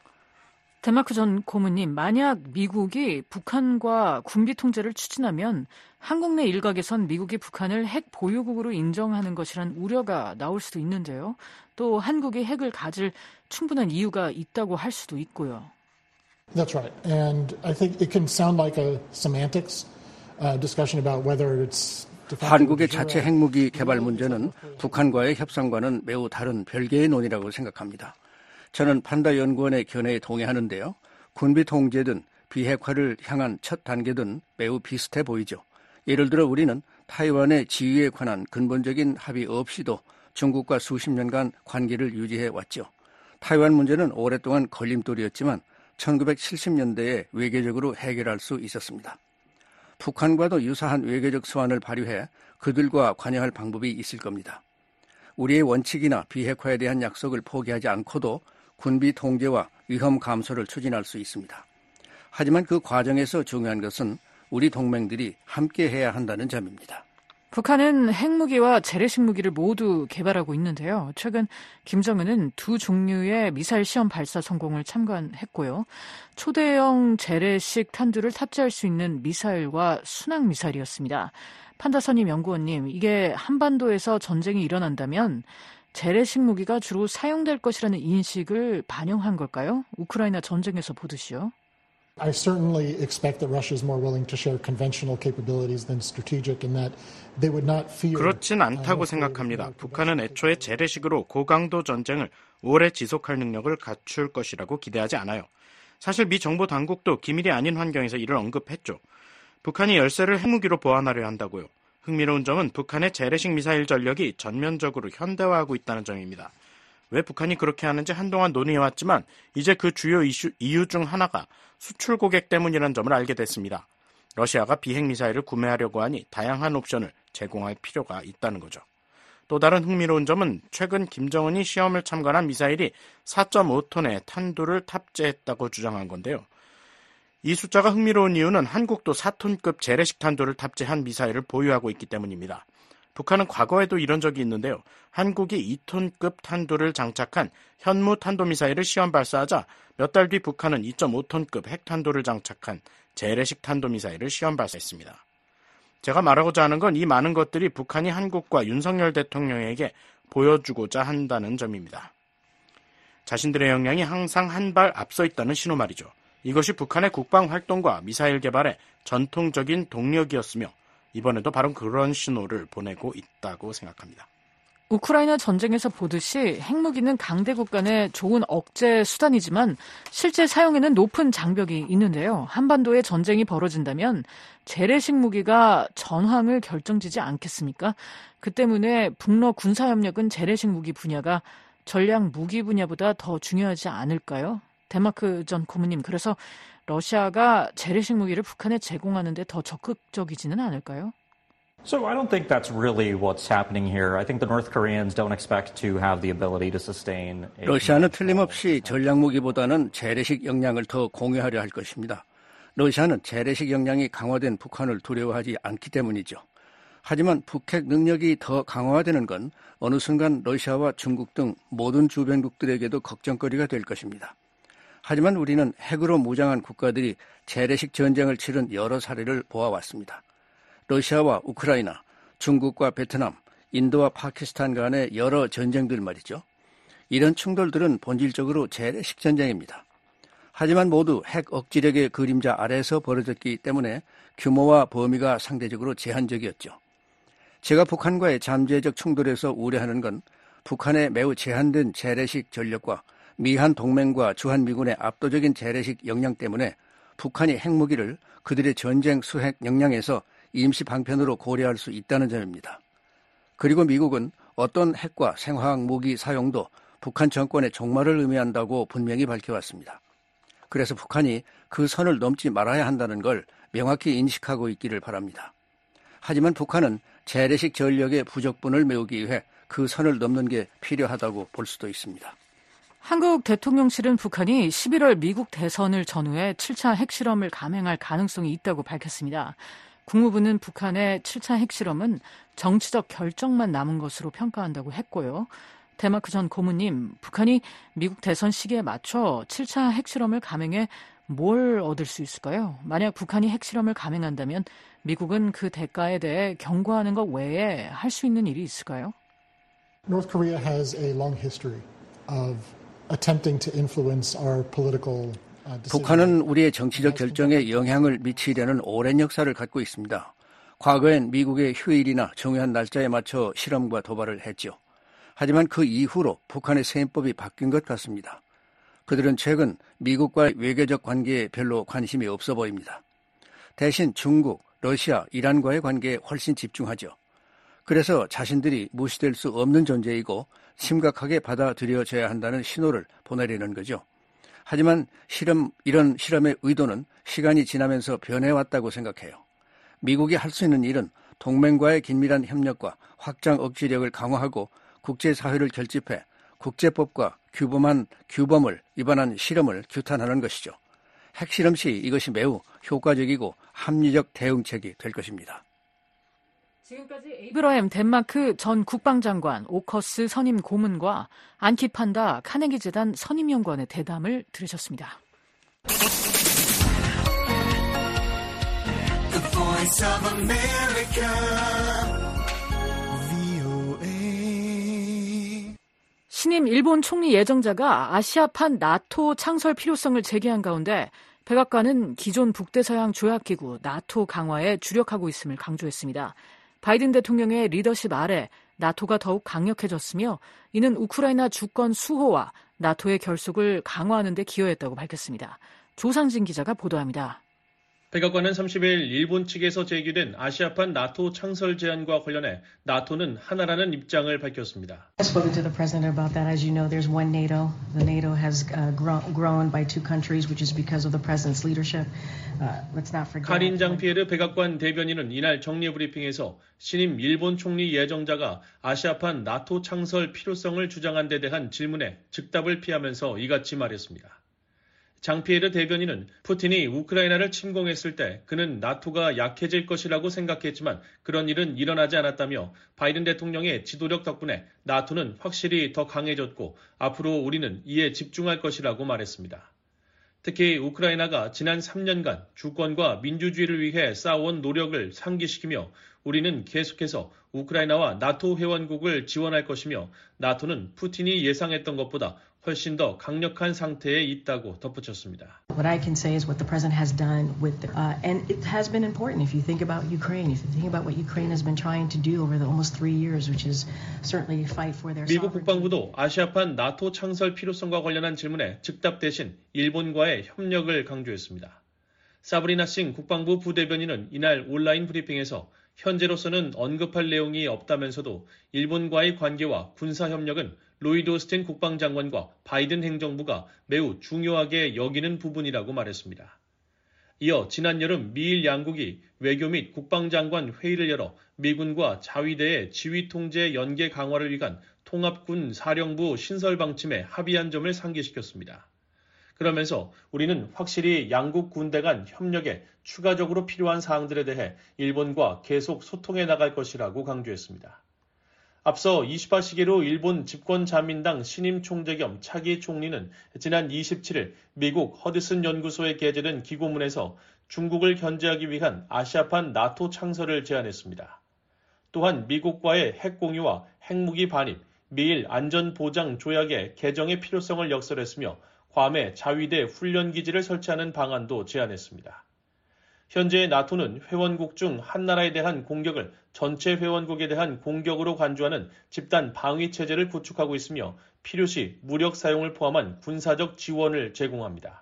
덴마크 전 고문님, 만약 미국이 북한과 군비 통제를 추진하면 한국 내 일각에선 미국이 북한을 핵 보유국으로 인정하는 것이란 우려가 나올 수도 있는데요. 또 한국이 핵을 가질 충분한 이유가 있다고 할 수도 있고요. That's right. And I think it can sound like a semantics uh, discussion about whether it's 한국의 자체 핵무기 개발 문제는 북한과의 협상과는 매우 다른 별개의 논의라고 생각합니다. 저는 판다 연구원의 견해에 동의하는데요. 군비 통제든 비핵화를 향한 첫 단계든 매우 비슷해 보이죠. 예를 들어 우리는 타이완의 지위에 관한 근본적인 합의 없이도 중국과 수십 년간 관계를 유지해 왔죠. 타이완 문제는 오랫동안 걸림돌이었지만 천구백칠십 년대에 외교적으로 해결할 수 있었습니다. 북한과도 유사한 외교적 수완을 발휘해 그들과 관여할 방법이 있을 겁니다. 우리의 원칙이나 비핵화에 대한 약속을 포기하지 않고도 군비 통제와 위험 감소를 추진할 수 있습니다. 하지만 그 과정에서 중요한 것은 우리 동맹들이 함께 해야 한다는 점입니다. 북한은 핵무기와 재래식 무기를 모두 개발하고 있는데요. 최근 김정은은 두 종류의 미사일 시험 발사 성공을 참관했고요. 초대형 재래식 탄두를 탑재할 수 있는 미사일과 순항 미사일이었습니다. 판다선임 연구원님, 이게 한반도에서 전쟁이 일어난다면 재래식 무기가 주로 사용될 것이라는 인식을 반영한 걸까요? 우크라이나 전쟁에서 보듯이요. I certainly expect that Russia is more willing to share conventional capabilities than strategic, and that they would not fear. 그렇진 않다고 생각합니다. 북한은 애초에 재래식으로 고강도 전쟁을 오래 지속할 능력을 갖출 것이라고 기대하지 않아요. 사실 미 정보 당국도 기밀이 아닌 환경에서 이를 언급했죠. 북한이 열세를 핵무기로 보완하려 한다고요. 흥미로운 점은 북한의 재래식 미사일 전력이 전면적으로 현대화하고 있다는 점입니다. 왜 북한이 그렇게 하는지 한동안 논의해왔지만 이제 그 주요 이슈, 이유 중 하나가 수출 고객 때문이라는 점을 알게 됐습니다. 러시아가 비핵미사일을 구매하려고 하니 다양한 옵션을 제공할 필요가 있다는 거죠. 또 다른 흥미로운 점은 최근 김정은이 시험을 참관한 미사일이 사 점 오 톤의 탄두를 탑재했다고 주장한 건데요. 이 숫자가 흥미로운 이유는 한국도 사 톤급 재래식 탄두를 탑재한 미사일을 보유하고 있기 때문입니다. 북한은 과거에도 이런 적이 있는데요. 한국이 이 톤급 탄두를 장착한 현무 탄도미사일을 시험 발사하자 몇 달 뒤 북한은 이 점 오 톤급 핵탄두를 장착한 재래식 탄도미사일을 시험 발사했습니다. 제가 말하고자 하는 건 이 많은 것들이 북한이 한국과 윤석열 대통령에게 보여주고자 한다는 점입니다. 자신들의 역량이 항상 한 발 앞서 있다는 신호 말이죠. 이것이 북한의 국방활동과 미사일 개발의 전통적인 동력이었으며 이번에도 바로 그런 신호를 보내고 있다고 생각합니다. 우크라이나 전쟁에서 보듯이 핵무기는 강대국 간의 좋은 억제 수단이지만 실제 사용에는 높은 장벽이 있는데요. 한반도에 전쟁이 벌어진다면 재래식 무기가 전황을 결정지지 않겠습니까? 그 때문에 북러 군사협력은 재래식 무기 분야가 전략 무기 분야보다 더 중요하지 않을까요? 데마크 전 고문님, 그래서 러시아가 재래식 무기를 북한에 제공하는 데 더 적극적이지는 않을까요? So I don't think that's really what's happening here. I think the North Koreans don't expect to have the ability to sustain. A... 러시아는 틀림없이 전략 무기보다는 재래식 역량을 더 공유하려 할 것입니다. 러시아는 재래식 역량이 강화된 북한을 두려워하지 않기 때문이죠. 하지만 북핵 능력이 더 강화되는 건 어느 순간 러시아와 중국 등 모든 주변국들에게도 걱정거리가 될 것입니다. 하지만 우리는 핵으로 무장한 국가들이 재래식 전쟁을 치른 여러 사례를 보아왔습니다. 러시아와 우크라이나, 중국과 베트남, 인도와 파키스탄 간의 여러 전쟁들 말이죠. 이런 충돌들은 본질적으로 재래식 전쟁입니다. 하지만 모두 핵 억지력의 그림자 아래에서 벌어졌기 때문에 규모와 범위가 상대적으로 제한적이었죠. 제가 북한과의 잠재적 충돌에서 우려하는 건 북한의 매우 제한된 재래식 전력과 미한 동맹과 주한미군의 압도적인 재래식 역량 때문에 북한이 핵무기를 그들의 전쟁 수핵 역량에서 임시 방편으로 고려할 수 있다는 점입니다. 그리고 미국은 어떤 핵과 생화학 무기 사용도 북한 정권의 종말을 의미한다고 분명히 밝혀왔습니다. 그래서 북한이 그 선을 넘지 말아야 한다는 걸 명확히 인식하고 있기를 바랍니다. 하지만 북한은 재래식 전력의 부족분을 메우기 위해 그 선을 넘는 게 필요하다고 볼 수도 있습니다. 한국 대통령실은 북한이 십일월 미국 대선을 전후해 칠 차 핵실험을 감행할 가능성이 있다고 밝혔습니다. 국무부는 북한의 칠 차 핵실험은 정치적 결정만 남은 것으로 평가한다고 했고요. 데마크 전 고문님, 북한이 미국 대선 시기에 맞춰 칠 차 핵실험을 감행해 뭘 얻을 수 있을까요? 만약 북한이 핵실험을 감행한다면 미국은 그 대가에 대해 경고하는 것 외에 할 수 있는 일이 있을까요? North Korea has a long history of attempting to influence our political 북한은 우리의 정치적 결정에 영향을 미치려는 오랜 역사를 갖고 있습니다. 과거엔 미국의 휴일이나 중요한 날짜에 맞춰 실험과 도발을 했죠. 하지만 그 이후로 북한의 세법이 바뀐 것 같습니다. 그들은 최근 미국과의 외교적 관계에 별로 관심이 없어 보입니다. 대신 중국, 러시아, 이란과의 관계에 훨씬 집중하죠. 그래서 자신들이 무시될 수 없는 존재이고 심각하게 받아들여져야 한다는 신호를 보내려는 거죠. 하지만 실험, 이런 실험의 의도는 시간이 지나면서 변해왔다고 생각해요. 미국이 할 수 있는 일은 동맹과의 긴밀한 협력과 확장 억지력을 강화하고 국제사회를 결집해 국제법과 규범한 규범을 위반한 실험을 규탄하는 것이죠. 핵실험 시 이것이 매우 효과적이고 합리적 대응책이 될 것입니다. 지금까지 에이브러햄 덴마크 전 국방장관, 오커스 선임 고문과 안키 판다 카네기 재단 선임연구원의 대담을 들으셨습니다. The Voice of America, 브이오에이. 신임 일본 총리 예정자가 아시아판 나토 창설 필요성을 제기한 가운데 백악관은 기존 북대서양 조약기구 나토 강화에 주력하고 있음을 강조했습니다. 바이든 대통령의 리더십 아래 나토가 더욱 강력해졌으며 이는 우크라이나 주권 수호와 나토의 결속을 강화하는 데 기여했다고 밝혔습니다. 조상진 기자가 보도합니다. 백악관은 삼십 일 일본 측에서 제기된 아시아판 나토 창설 제안과 관련해 나토는 하나라는 입장을 밝혔습니다. I've spoken to the president about that. As you know, there's one NATO. The NATO has uh, grown, grown by two countries, which is because of the president's leadership. Uh, let's not forget. 카린 장피에르 백악관 대변인은 이날 정례 브리핑에서 신임 일본 총리 예정자가 아시아판 나토 창설 필요성을 주장한 데 대한 질문에 즉답을 피하면서 이같이 말했습니다. 장피에르 대변인은 푸틴이 우크라이나를 침공했을 때 그는 나토가 약해질 것이라고 생각했지만 그런 일은 일어나지 않았다며 바이든 대통령의 지도력 덕분에 나토는 확실히 더 강해졌고 앞으로 우리는 이에 집중할 것이라고 말했습니다. 특히 우크라이나가 지난 삼 년간 주권과 민주주의를 위해 쌓아온 노력을 상기시키며 우리는 계속해서 우크라이나와 나토 회원국을 지원할 것이며 나토는 푸틴이 예상했던 것보다 훨씬 더 강력한 상태에 있다고 덧붙였습니다. What I can say is what the president has done with, uh, and it has been important if you think about Ukraine, if you think about what Ukraine has been trying to do over the almost three years, which is certainly fight for their 미국 국방부도 아시아판 나토 창설 필요성과 관련한 질문에 즉답 대신 일본과의 협력을 강조했습니다. 사브리나 싱 국방부 부대변인은 이날 온라인 브리핑에서 현재로서는 언급할 내용이 없다면서도 일본과의 관계와 군사협력은 로이드 오스틴 국방장관과 바이든 행정부가 매우 중요하게 여기는 부분이라고 말했습니다. 이어 지난 여름 미일 양국이 외교 및 국방장관 회의를 열어 미군과 자위대의 지휘 통제 연계 강화를 위한 통합군 사령부 신설 방침에 합의한 점을 상기시켰습니다. 그러면서 우리는 확실히 양국 군대 간 협력에 추가적으로 필요한 사항들에 대해 일본과 계속 소통해 나갈 것이라고 강조했습니다. 앞서 이십파 시기로 일본 집권자민당 신임 총재 겸 차기 총리는 지난 이십칠일 미국 허드슨 연구소에 게재된 기고문에서 중국을 견제하기 위한 아시아판 나토 창설을 제안했습니다. 또한 미국과의 핵 공유와 핵무기 반입, 미일 안전보장 조약의 개정의 필요성을 역설했으며 괌에 자위대 훈련기지를 설치하는 방안도 제안했습니다. 현재 나토는 회원국 중 한 나라에 대한 공격을 전체 회원국에 대한 공격으로 간주하는 집단 방위 체제를 구축하고 있으며 필요시 무력 사용을 포함한 군사적 지원을 제공합니다.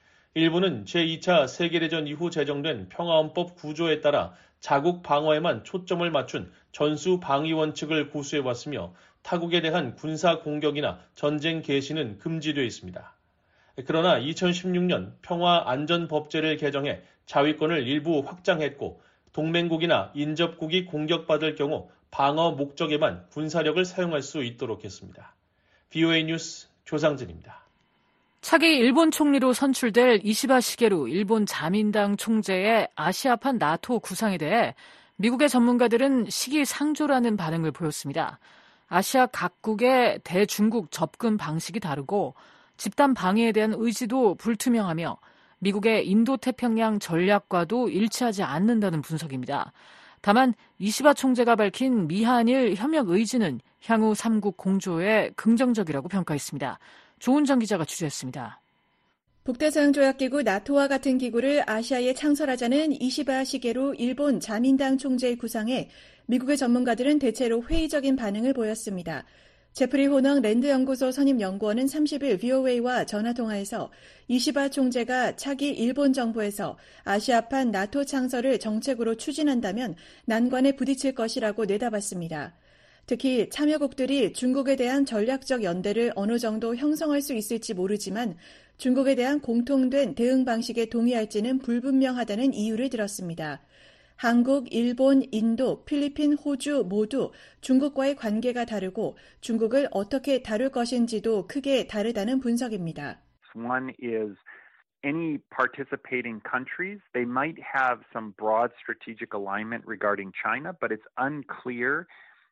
일본은 제이 차 세계대전 이후 제정된 평화헌법 구조에 따라 자국 방어에만 초점을 맞춘 전수 방위 원칙을 고수해왔으며 타국에 대한 군사 공격이나 전쟁 개시는 금지되어 있습니다. 그러나 이천십육년 평화안전법제를 개정해 자위권을 일부 확장했고 동맹국이나 인접국이 공격받을 경우 방어 목적에만 군사력을 사용할 수 있도록 했습니다. 브이오에이 뉴스 조상진입니다. 차기 일본 총리로 선출될 이시바 시게루 일본 자민당 총재의 아시아판 나토 구상에 대해 미국의 전문가들은 시기상조라는 반응을 보였습니다. 아시아 각국의 대중국 접근 방식이 다르고 집단 방해에 대한 의지도 불투명하며 미국의 인도태평양 전략과도 일치하지 않는다는 분석입니다. 다만 이시바 총재가 밝힌 미한일 협력 의지는 향후 삼국 공조에 긍정적이라고 평가했습니다. 조은정 기자가 취재했습니다. 북대서양조약기구 나토와 같은 기구를 아시아에 창설하자는 이시바 시게루 일본 자민당 총재의 구상에 미국의 전문가들은 대체로 회의적인 반응을 보였습니다. 제프리 호넌 랜드연구소 선임연구원은 삼십일 브이오에이와 전화통화에서 이시바 총재가 차기 일본 정부에서 아시아판 나토 창설을 정책으로 추진한다면 난관에 부딪힐 것이라고 내다봤습니다. 특히 참여국들이 중국에 대한 전략적 연대를 어느 정도 형성할 수 있을지 모르지만 중국에 대한 공통된 대응 방식에 동의할지는 불분명하다는 이유를 들었습니다. 한국, 일본, 인도, 필리핀, 호주 모두 중국과의 관계가 다르고 중국을 어떻게 다룰 것인지도 크게 다르다는 분석입니다. One is any participating countries, they might have some broad strategic alignment regarding China, but it's unclear.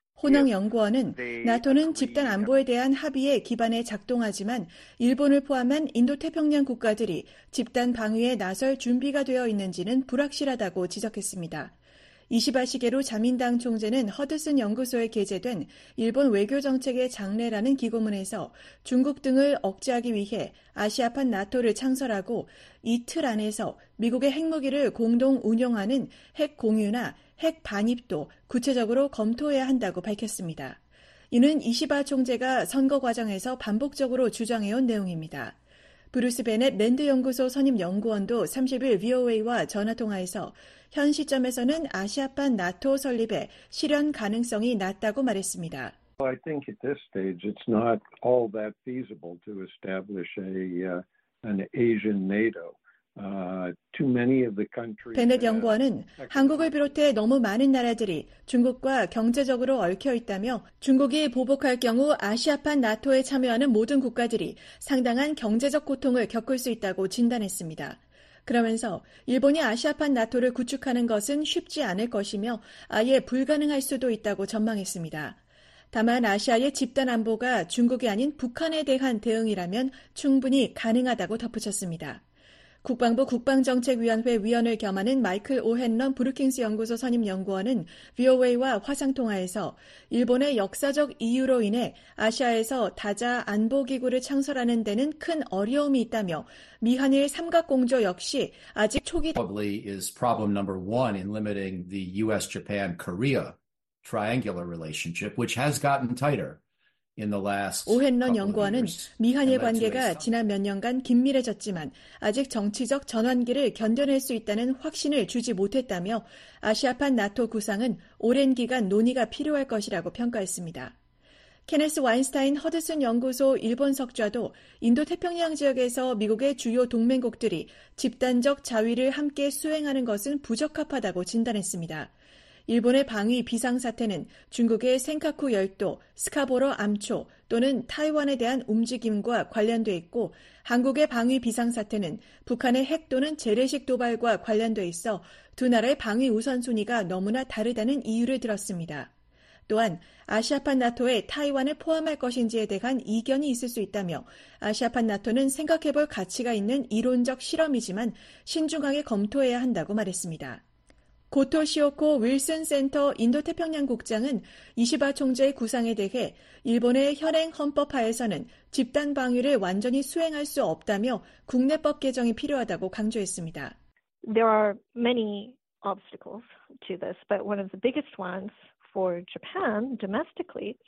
호능 연구원은 나토는 집단 안보에 대한 합의에 기반해 작동하지만 일본을 포함한 인도태평양 국가들이 집단 방위에 나설 준비가 되어 있는지는 불확실하다고 지적했습니다. 이시바 시게루 자민당 총재는 허드슨 연구소에 게재된 일본 외교정책의 장래라는 기고문에서 중국 등을 억제하기 위해 아시아판 나토를 창설하고 이 틀 안에서 미국의 핵무기를 공동 운용하는 핵 공유나 핵 반입도 구체적으로 검토해야 한다고 밝혔습니다. 이는 이시바 총재가 선거 과정에서 반복적으로 주장해온 내용입니다. 브루스 베넷 랜드 연구소 선임 연구원도 삼십 일 브이오에이와 전화통화에서 현 시점에서는 아시아판 나토 설립의 실현 가능성이 낮다고 말했습니다. I think at this stage it's not all that feasible to establish a uh, an Asian NATO. Uh, too many of the countries. 베넷 연구원은 한국을 비롯해 너무 많은 나라들이 중국과 경제적으로 얽혀 있다며 중국이 보복할 경우 아시아판 나토에 참여하는 모든 국가들이 상당한 경제적 고통을 겪을 수 있다고 진단했습니다. 그러면서 일본이 아시아판 나토를 구축하는 것은 쉽지 않을 것이며 아예 불가능할 수도 있다고 전망했습니다. 다만 아시아의 집단 안보가 중국이 아닌 북한에 대한 대응이라면 충분히 가능하다고 덧붙였습니다. 국방부 국방정책위원회 위원을 겸하는 마이클 오헨런 브루킹스 연구소 선임 연구원은 브이오에이와 화상통화에서 일본의 역사적 이유로 인해 아시아에서 다자 안보기구를 창설하는 데는 큰 어려움이 있다며 미한일 삼각공조 역시 아직 초기 Probably is problem number one in limiting the U S, Japan, Korea triangular relationship, which has gotten tighter. 오헨런 연구원은 미한일 관계가 지난 몇 년간 긴밀해졌지만 아직 정치적 전환기를 견뎌낼 수 있다는 확신을 주지 못했다며 아시아판 나토 구상은 오랜 기간 논의가 필요할 것이라고 평가했습니다. 케네스 와인스타인 허드슨 연구소 일본 석좌도 인도태평양 지역에서 미국의 주요 동맹국들이 집단적 자위를 함께 수행하는 것은 부적합하다고 진단했습니다. 일본의 방위 비상사태는 중국의 센카쿠 열도, 스카보로 암초 또는 타이완에 대한 움직임과 관련돼 있고 한국의 방위 비상사태는 북한의 핵 또는 재래식 도발과 관련돼 있어 두 나라의 방위 우선순위가 너무나 다르다는 이유를 들었습니다. 또한 아시아판 나토에 타이완을 포함할 것인지에 대한 이견이 있을 수 있다며 아시아판 나토는 생각해볼 가치가 있는 이론적 실험이지만 신중하게 검토해야 한다고 말했습니다. 고토 시오코 윌슨 센터 인도태평양 국장은 이시바 총재의 구상에 대해 일본의 현행 헌법하에서는 집단 방위를 완전히 수행할 수 없다며 국내법 개정이 필요하다고 강조했습니다. There are many obstacles to this, but one of the biggest ones for Japan domestically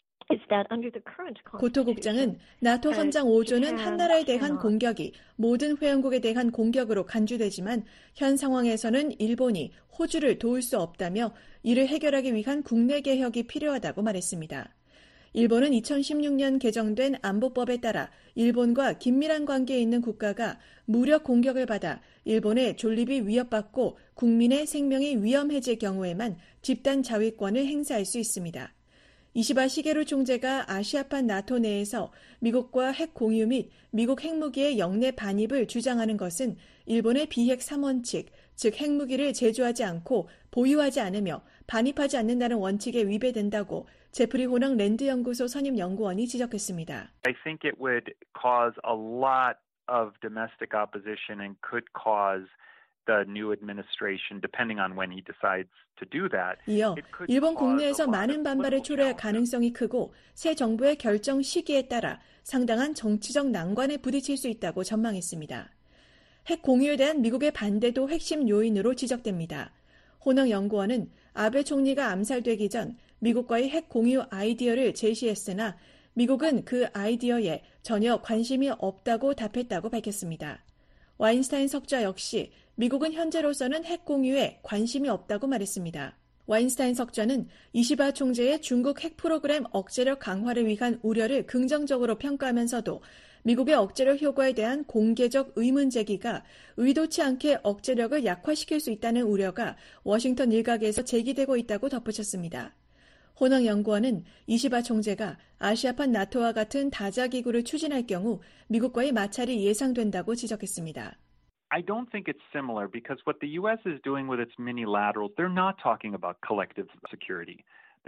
고토 국장은 나토 헌장 오 조는 한 나라에 대한 공격이 모든 회원국에 대한 공격으로 간주되지만 현 상황에서는 일본이 호주를 도울 수 없다며 이를 해결하기 위한 국내 개혁이 필요하다고 말했습니다. 일본은 이천십육 년 개정된 안보법에 따라 일본과 긴밀한 관계에 있는 국가가 무력 공격을 받아 일본의 존립이 위협받고 국민의 생명이 위험해질 경우에만 집단 자위권을 행사할 수 있습니다. 이시바 시게루 총재가 아시아판 나토 내에서 미국과 핵 공유 및 미국 핵무기의 영내 반입을 주장하는 것은 일본의 비핵 삼 원칙, 즉 핵무기를 제조하지 않고 보유하지 않으며 반입하지 않는다는 원칙에 위배된다고 제프리 호능 랜드 연구소 선임 연구원이 지적했습니다. I think it would cause a lot of domestic opposition and could cause the new administration, depending on when he decides to do that. 이어 일본 국내에서 많은 반발을 초래할 가능성이 크고 새 정부의 결정 시기에 따라 상당한 정치적 난관에 부딪힐 수 있다고 전망했습니다. 핵 공유에 대한 미국의 반대도 핵심 요인으로 지적됩니다. 호능 연구원은 아베 총리가 암살되기 전 미국과의 핵 공유 아이디어를 제시했으나 미국은 그 아이디어에 전혀 관심이 없다고 답했다고 밝혔습니다. 와인스타인 석좌 역시 미국은 현재로서는 핵 공유에 관심이 없다고 말했습니다. 와인스타인 석좌는 이시바 총재의 중국 핵 프로그램 억제력 강화를 위한 우려를 긍정적으로 평가하면서도 미국의 억제력 효과에 대한 공개적 의문 제기가 의도치 않게 억제력을 약화시킬 수 있다는 우려가 워싱턴 일각에서 제기되고 있다고 덧붙였습니다. 호낭 연구원은 이시바 총재가 아시아판 나토와 같은 다자기구를 추진할 경우 미국과의 마찰이 예상된다고 지적했습니다. I don't think it's similar because what the U S is doing with its minilaterals, they're not talking about collective security.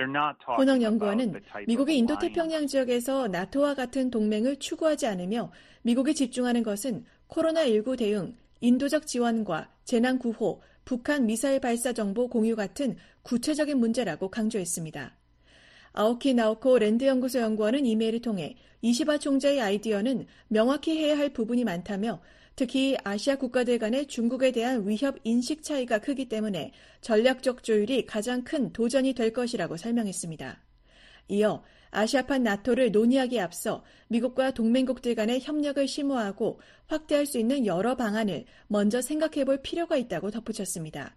호낭 연구원은 미국이 인도태평양 지역에서 나토와 같은 동맹을 추구하지 않으며 미국이 집중하는 것은 코로나십구 대응, 인도적 지원과 재난구호, 북한 미사일 발사 정보 공유 같은 구체적인 문제라고 강조했습니다. 아오키 나오코 랜드연구소 연구원은 이메일을 통해 이시바 총재의 아이디어는 명확히 해야 할 부분이 많다며 특히 아시아 국가들 간의 중국에 대한 위협 인식 차이가 크기 때문에 전략적 조율이 가장 큰 도전이 될 것이라고 설명했습니다. 이어 아시아판 나토를 논의하기에 앞서 미국과 동맹국들 간의 협력을 심화하고 확대할 수 있는 여러 방안을 먼저 생각해 볼 필요가 있다고 덧붙였습니다.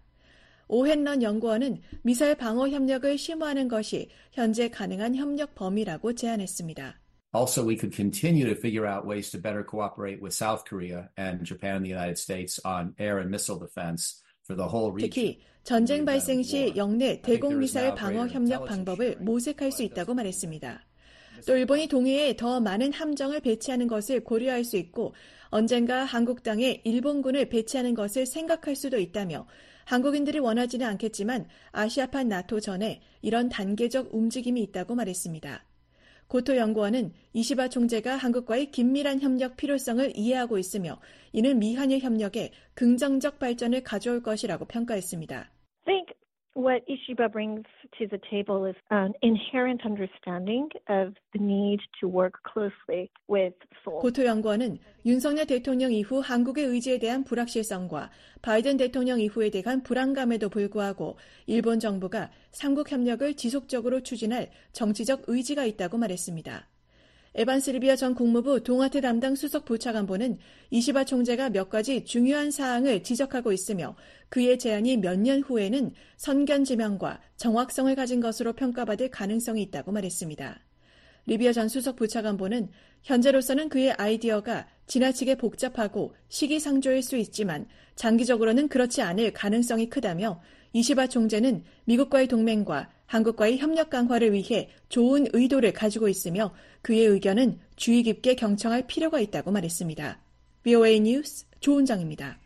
오헨런 연구원은 미사일 방어 협력을 심화하는 것이 현재 가능한 협력 범위라고 제안했습니다. Also, we could continue to figure out ways to better cooperate with South Korea and Japan and the United States on air and missile defense for the whole region. 특히 전쟁 발생 시 영내 대공미사일 방어 협력 방법을 모색할 수 있다고 말했습니다. 또 일본이 동해에 더 많은 함정을 배치하는 것을 고려할 수 있고 언젠가 한국 땅에 일본군을 배치하는 것을 생각할 수도 있다며 한국인들이 원하지는 않겠지만 아시아판 나토 전에 이런 단계적 움직임이 있다고 말했습니다. 고토 연구원은 이시바 총재가 한국과의 긴밀한 협력 필요성을 이해하고 있으며 이는 미한일 협력에 긍정적 발전을 가져올 것이라고 평가했습니다. I think what Ishiba brings to the table is an inherent understanding of the need to work closely with Seoul. 고토 연구원은 윤석열 대통령 이후 한국의 의지에 대한 불확실성과 바이든 대통령 이후에 대한 불안감에도 불구하고 일본 정부가 삼국 협력을 지속적으로 추진할 정치적 의지가 있다고 말했습니다. 에반스 리비아 전 국무부 동아태 담당 수석 부차관보는 이시바 총재가 몇 가지 중요한 사항을 지적하고 있으며 그의 제안이 몇 년 후에는 선견지명과 정확성을 가진 것으로 평가받을 가능성이 있다고 말했습니다. 리비아 전 수석 부차관보는 현재로서는 그의 아이디어가 지나치게 복잡하고 시기상조일 수 있지만 장기적으로는 그렇지 않을 가능성이 크다며 이시바 총재는 미국과의 동맹과 한국과의 협력 강화를 위해 좋은 의도를 가지고 있으며 그의 의견은 주의 깊게 경청할 필요가 있다고 말했습니다. 브이오에이 뉴스 조은정입니다.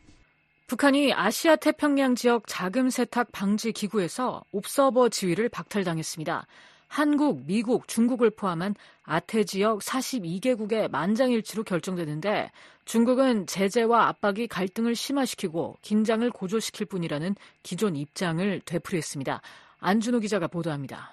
북한이 아시아 태평양 지역 자금 세탁 방지 기구에서 옵서버 지위를 박탈당했습니다. 한국, 미국, 중국을 포함한 아태 지역 사십이 개국의 만장일치로 결정되는데 중국은 제재와 압박이 갈등을 심화시키고 긴장을 고조시킬 뿐이라는 기존 입장을 되풀이했습니다. 안준호 기자가 보도합니다.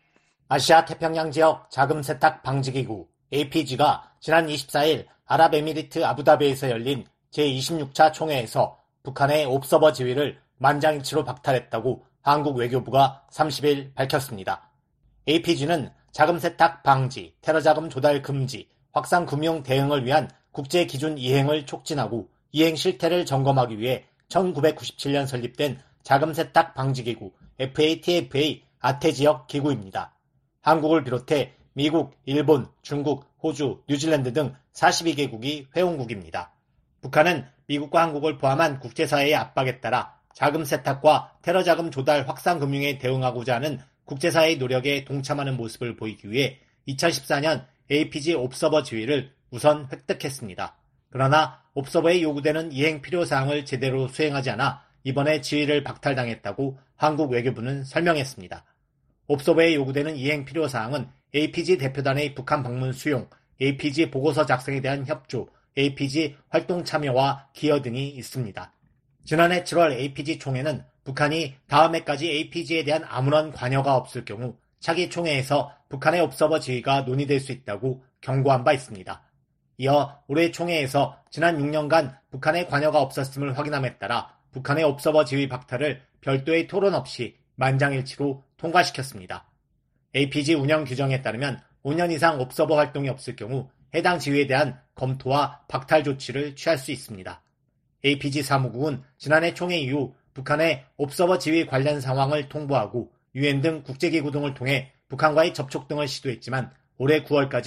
아시아 태평양 지역 자금 세탁 방지기구 에이피지가 지난 이십사일 아랍에미리트 아부다비에서 열린 제이십육 차 총회에서 북한의 옵서버 지위를 만장일치로 박탈했다고 한국 외교부가 삼십일 밝혔습니다. 에이피지는 자금 세탁 방지, 테러 자금 조달 금지, 확산 금융 대응을 위한 국제 기준 이행을 촉진하고 이행 실태를 점검하기 위해 천구백구십칠 년 설립된 자금 세탁 방지 기구 에프에이티에프에이 아태 지역 기구입니다. 한국을 비롯해 미국, 일본, 중국, 호주, 뉴질랜드 등 사십이 개국이 회원국입니다. 북한은 미국과 한국을 포함한 국제사회의 압박에 따라 자금 세탁과 테러 자금 조달 확산 금융에 대응하고자 하는 국제사회의 노력에 동참하는 모습을 보이기 위해 이천십사 년 에이피지 옵서버 지위를 우선 획득했습니다. 그러나 옵서버에 요구되는 이행 필요사항을 제대로 수행하지 않아 이번에 지위를 박탈당했다고 한국 외교부는 설명했습니다. 옵서버에 요구되는 이행 필요사항은 에이피지 대표단의 북한 방문 수용, 에이피지 보고서 작성에 대한 협조, 에이피지 활동 참여와 기여 등이 있습니다. 지난해 칠월 에이피지 총회는 북한이 다음 해까지 에이피지에 대한 아무런 관여가 없을 경우 차기 총회에서 북한의 옵서버 지위가 논의될 수 있다고 경고한 바 있습니다. 이어 올해 총회에서 지난 육 년간 북한의 관여가 없었음을 확인함에 따라 북한의 옵서버 지위 박탈을 별도의 토론 없이 만장일치로 통과시켰습니다. 에이피지 운영 규정에 따르면 오 년 이상 옵서버 활동이 없을 경우 해당 지위에 대한 검토와 박탈 조치를 취할 수 있습니다. 에이피지 사무국은 지난해 총회 이후 북한의 옵서버 지위 관련 상황을 통보하고 유엔 등 국제기구 등을 통해 북한과의 접촉 등을 시도했지만 올해 구월까지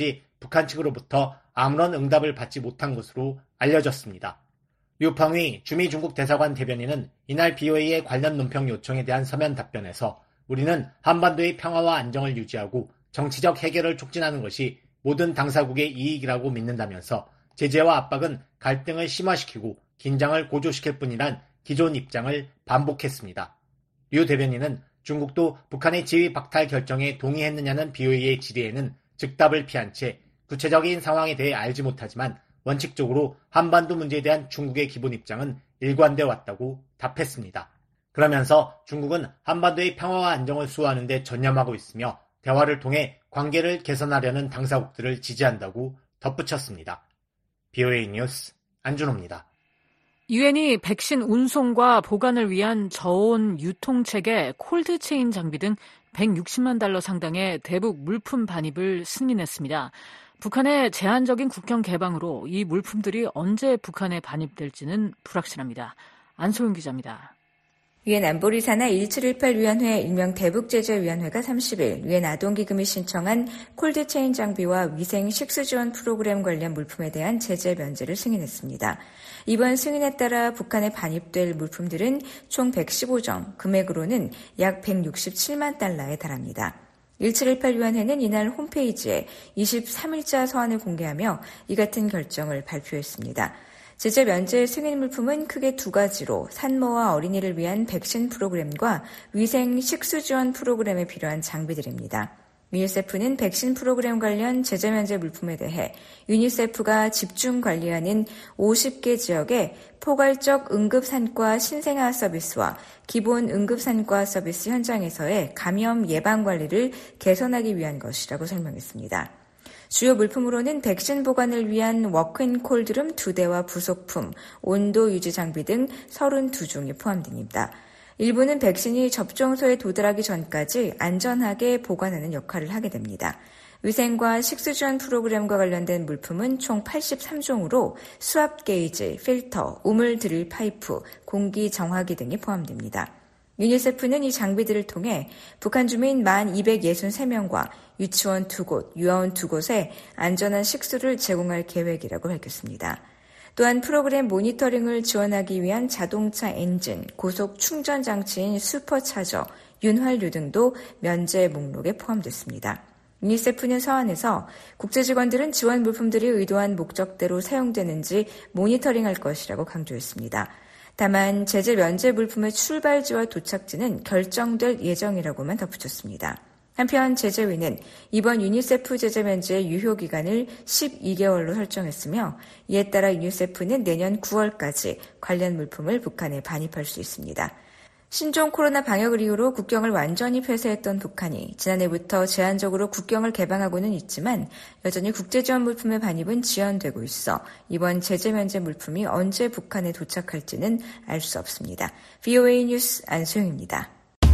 북한 측으로부터 아무런 응답을 받지 못한 것으로 알려졌습니다. 류펑위 주미 중국 대사관 대변인은 이날 비오에이의 관련 논평 요청에 대한 서면 답변에서 우리는 한반도의 평화와 안정을 유지하고 정치적 해결을 촉진하는 것이 모든 당사국의 이익이라고 믿는다면서 제재와 압박은 갈등을 심화시키고 긴장을 고조시킬 뿐이란 기존 입장을 반복했습니다. 류 대변인은 중국도 북한의 지위 박탈 결정에 동의했느냐는 비오에이의 질의에는 즉답을 피한 채 구체적인 상황에 대해 알지 못하지만 원칙적으로 한반도 문제에 대한 중국의 기본 입장은 일관돼 왔다고 답했습니다. 그러면서 중국은 한반도의 평화와 안정을 수호하는 데 전념하고 있으며 대화를 통해 관계를 개선하려는 당사국들을 지지한다고 덧붙였습니다. 비오에이 뉴스 안준호입니다. 유엔이 백신 운송과 보관을 위한 저온 유통체계 콜드체인 장비 등 백육십만 달러 상당의 대북 물품 반입을 승인했습니다. 북한의 제한적인 국경 개방으로 이 물품들이 언제 북한에 반입될지는 불확실합니다. 안소영 기자입니다. 유엔 안보리산하 일칠일팔 위원회 일명 대북제재위원회가 삼십 일 유엔 아동기금이 신청한 콜드체인 장비와 위생 식수지원 프로그램 관련 물품에 대한 제재 면제를 승인했습니다. 이번 승인에 따라 북한에 반입될 물품들은 총 백십오 점, 금액으로는 약 백육십칠만 달러에 달합니다. 일칠일팔 위원회는 이날 홈페이지에 이십삼 일자 서한을 공개하며 이 같은 결정을 발표했습니다. 제재 면제 승인 물품은 크게 두 가지로 산모와 어린이를 위한 백신 프로그램과 위생 식수 지원 프로그램에 필요한 장비들입니다. 유니세프는 백신 프로그램 관련 제재 면제 물품에 대해 유니세프가 집중 관리하는 오십 개 지역의 포괄적 응급산과 신생아 서비스와 기본 응급산과 서비스 현장에서의 감염 예방 관리를 개선하기 위한 것이라고 설명했습니다. 주요 물품으로는 백신 보관을 위한 워크앤콜드룸 두 대와 부속품, 온도 유지 장비 등 삼십이 종이 포함됩니다. 일부는 백신이 접종소에 도달하기 전까지 안전하게 보관하는 역할을 하게 됩니다. 위생과 식수지원 프로그램과 관련된 물품은 총 팔십삼 종으로 수압 게이지, 필터, 우물 드릴 파이프, 공기 정화기 등이 포함됩니다. 유니세프는 이 장비들을 통해 북한 주민 만 이백육십삼 명과 유치원 두 곳, 유아원 두 곳에 안전한 식수를 제공할 계획이라고 밝혔습니다. 또한 프로그램 모니터링을 지원하기 위한 자동차 엔진, 고속 충전 장치인 슈퍼차저, 윤활유 등도 면제 목록에 포함됐습니다. 유니세프는 서한에서 국제 직원들은 지원 물품들이 의도한 목적대로 사용되는지 모니터링할 것이라고 강조했습니다. 다만 제재 면제 물품의 출발지와 도착지는 결정될 예정이라고만 덧붙였습니다. 한편 제재위는 이번 유니세프 제재 면제의 유효기간을 십이 개월로 설정했으며 이에 따라 유니세프는 내년 구월까지 관련 물품을 북한에 반입할 수 있습니다. 신종 코로나 방역을 이유로 국경을 완전히 폐쇄했던 북한이 지난해부터 제한적으로 국경을 개방하고는 있지만 여전히 국제지원 물품의 반입은 지연되고 있어 이번 제재 면제 물품이 언제 북한에 도착할지는 알 수 없습니다. 비오에이 뉴스 안소영입니다.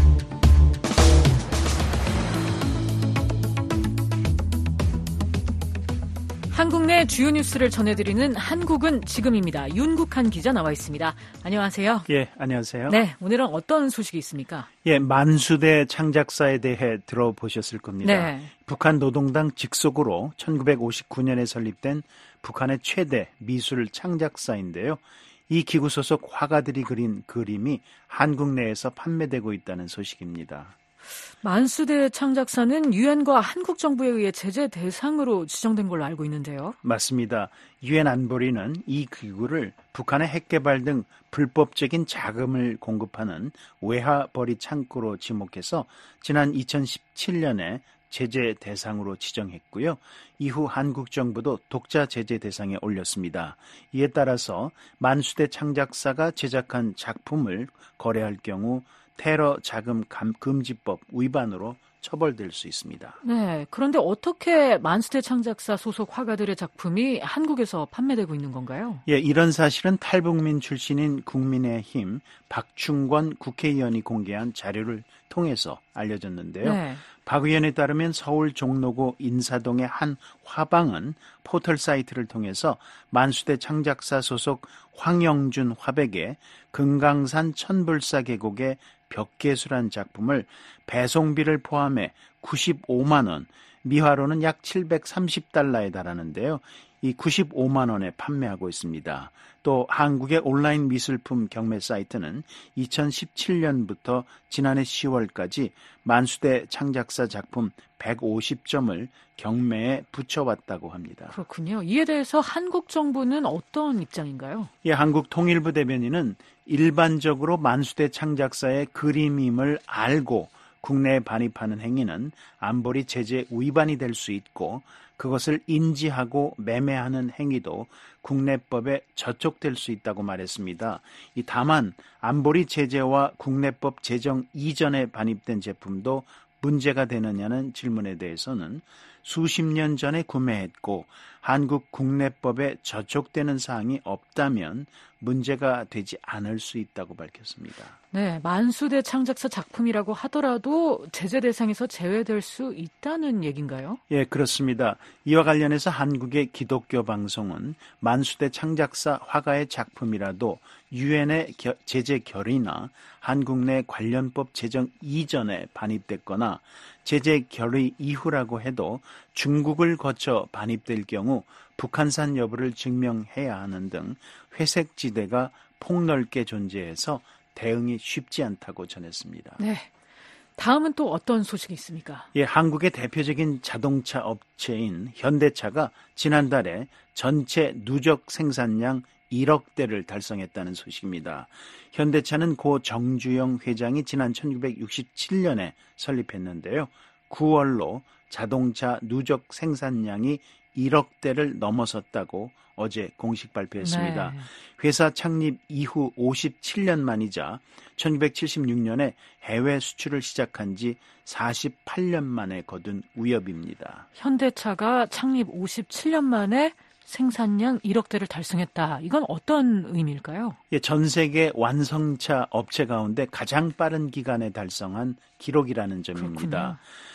한국 내 주요 뉴스를 전해드리는 한국은 지금입니다. 윤국한 기자 나와 있습니다. 안녕하세요. 예, 안녕하세요. 네, 오늘은 어떤 소식이 있습니까? 예, 만수대 창작사에 대해 들어보셨을 겁니다. 네. 북한 노동당 직속으로 천구백오십구 년에 설립된 북한의 최대 미술 창작사인데요. 이 기구 소속 화가들이 그린 그림이 한국 내에서 판매되고 있다는 소식입니다. 만수대 창작사는 유엔과 한국 정부에 의해 제재 대상으로 지정된 걸로 알고 있는데요. 맞습니다. 유엔 안보리는 이 기구를 북한의 핵개발 등 불법적인 자금을 공급하는 외화벌이 창구로 지목해서 지난 이천십칠 년에 제재 대상으로 지정했고요. 이후 한국 정부도 독자 제재 대상에 올렸습니다. 이에 따라서 만수대 창작사가 제작한 작품을 거래할 경우 테러 자금 금지법 위반으로 처벌될 수 있습니다. 네, 그런데 어떻게 만수대 창작사 소속 화가들의 작품이 한국에서 판매되고 있는 건가요? 예, 이런 사실은 탈북민 출신인 국민의힘 박충권 국회의원이 공개한 자료를 통해서 알려졌는데요. 네. 박 의원에 따르면 서울 종로구 인사동의 한 화방은 포털 사이트를 통해서 만수대 창작사 소속 황영준 화백의 금강산 천불사 계곡의 벽계수란 작품을 배송비를 포함해 구십오만 원, 미화로는 약 칠백삼십 달러에 달하는데요. 이 구십오만 원에 판매하고 있습니다. 또 한국의 온라인 미술품 경매 사이트는 이천십칠 년부터 지난해 시월까지 만수대 창작사 작품 백오십 점을 경매에 붙여왔다고 합니다. 그렇군요. 이에 대해서 한국 정부는 어떤 입장인가요? 예, 한국 통일부 대변인은 일반적으로 만수대 창작사의 그림임을 알고 국내에 반입하는 행위는 안보리 제재 위반이 될 수 있고 그것을 인지하고 매매하는 행위도 국내법에 저촉될 수 있다고 말했습니다. 이 다만 안보리 제재와 국내법 제정 이전에 반입된 제품도 문제가 되느냐는 질문에 대해서는 수십 년 전에 구매했고 한국 국내법에 저촉되는 사항이 없다면 문제가 되지 않을 수 있다고 밝혔습니다. 네, 만수대 창작사 작품이라고 하더라도 제재 대상에서 제외될 수 있다는 얘기인가요? 예, 그렇습니다. 이와 관련해서 한국의 기독교 방송은 만수대 창작사 화가의 작품이라도 유엔의 제재 결의나 한국 내 관련법 제정 이전에 반입됐거나 제재 결의 이후라고 해도 중국을 거쳐 반입될 경우 북한산 여부를 증명해야 하는 등 회색 지대가 폭넓게 존재해서 대응이 쉽지 않다고 전했습니다. 네. 다음은 또 어떤 소식이 있습니까? 예, 한국의 대표적인 자동차 업체인 현대차가 지난달에 전체 누적 생산량 일억 대를 달성했다는 소식입니다. 현대차는 고 정주영 회장이 지난 천구백육십칠 년에 설립했는데요. 구월로 자동차 누적 생산량이 일억 대를 넘어섰다고 어제 공식 발표했습니다. 네. 회사 창립 이후 오십칠 년 만이자 천구백칠십육 년에 해외 수출을 시작한 지 사십팔 년 만에 거둔 위협입니다. 현대차가 창립 오십칠 년 만에 생산량 일억 대를 달성했다. 이건 어떤 의미일까요? 예, 전 세계 완성차 업체 가운데 가장 빠른 기간에 달성한 기록이라는 점입니다. 그렇군요.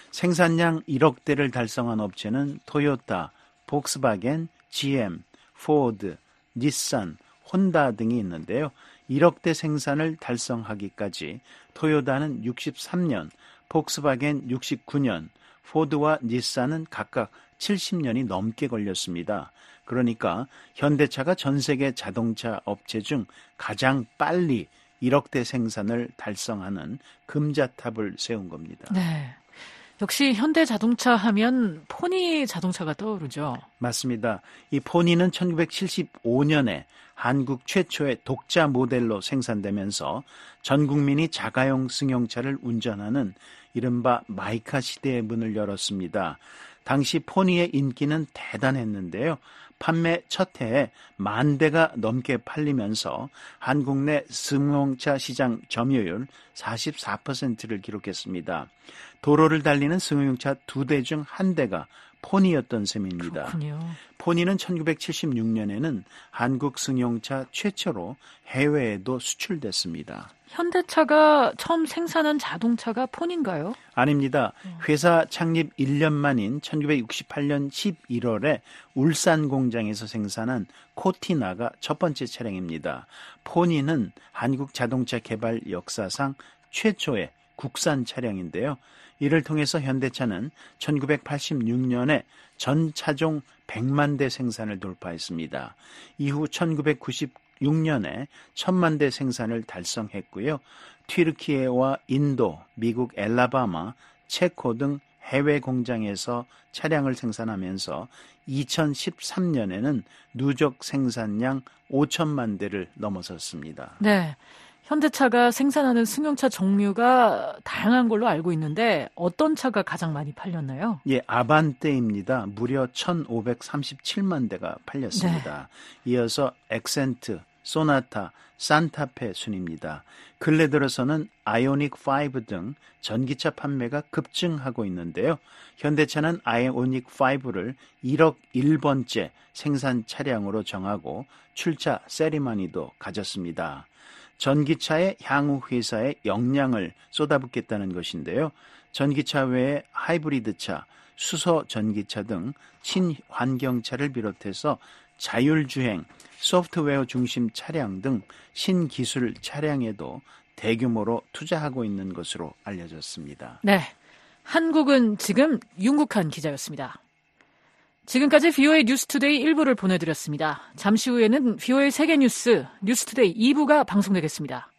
생산량 일억 대를 달성한 업체는 토요타, 폭스바겐, 지엠, 포드, 닛산, 혼다 등이 있는데요. 일억 대 생산을 달성하기까지 토요타는 육십삼 년, 폭스바겐 육십구 년, 포드와 닛산은 각각 칠십 년이 넘게 걸렸습니다. 그러니까 현대차가 전 세계 자동차 업체 중 가장 빨리 일억 대 생산을 달성하는 금자탑을 세운 겁니다. 네. 역시 현대자동차 하면 포니 자동차가 떠오르죠. 맞습니다. 이 포니는 천구백칠십오 년에 한국 최초의 독자 모델로 생산되면서 전 국민이 자가용 승용차를 운전하는 이른바 마이카 시대의 문을 열었습니다. 당시 포니의 인기는 대단했는데요. 판매 첫 해에 만 대가 넘게 팔리면서 한국 내 승용차 시장 점유율 사십사 퍼센트를 기록했습니다. 도로를 달리는 승용차 두 대 중 한 대가 포니였던 셈입니다. 그렇군요. 포니는 천구백칠십육 년에는 한국 승용차 최초로 해외에도 수출됐습니다. 현대차가 처음 생산한 자동차가 포니인가요? 아닙니다. 회사 창립 일 년 만인 천구백육십팔 년 십일월에 울산 공장에서 생산한 코티나가 첫 번째 차량입니다. 포니는 한국 자동차 개발 역사상 최초의 국산 차량인데요. 이를 통해서 현대차는 천구백팔십육 년에 전 차종 백만 대 생산을 돌파했습니다. 이후 천구백구십육 년에 천만 대 생산을 달성했고요. 튀르키예와 인도, 미국 엘라바마, 체코 등 해외 공장에서 차량을 생산하면서 이천십삼 년에는 누적 생산량 오천만 대를 넘어섰습니다. 네. 현대차가 생산하는 승용차 종류가 다양한 걸로 알고 있는데 어떤 차가 가장 많이 팔렸나요? 예, 아반떼입니다. 무려 천오백삼십칠만 대가 팔렸습니다. 네. 이어서 엑센트, 소나타, 산타페 순입니다. 근래 들어서는 아이오닉 오 등 전기차 판매가 급증하고 있는데요. 현대차는 아이오닉 오를 일억 일 번째 생산 차량으로 정하고 출차 세리머니도 가졌습니다. 전기차의 향후 회사의 역량을 쏟아붓겠다는 것인데요. 전기차 외에 하이브리드차, 수소 전기차 등 친환경차를 비롯해서 자율주행, 소프트웨어 중심 차량 등 신기술 차량에도 대규모로 투자하고 있는 것으로 알려졌습니다. 네, 한국은 지금 윤국한 기자였습니다. 지금까지 브이오에이 뉴스투데이 일 부를 보내드렸습니다. 잠시 후에는 브이오에이 세계뉴스 뉴스투데이 이 부가 방송되겠습니다.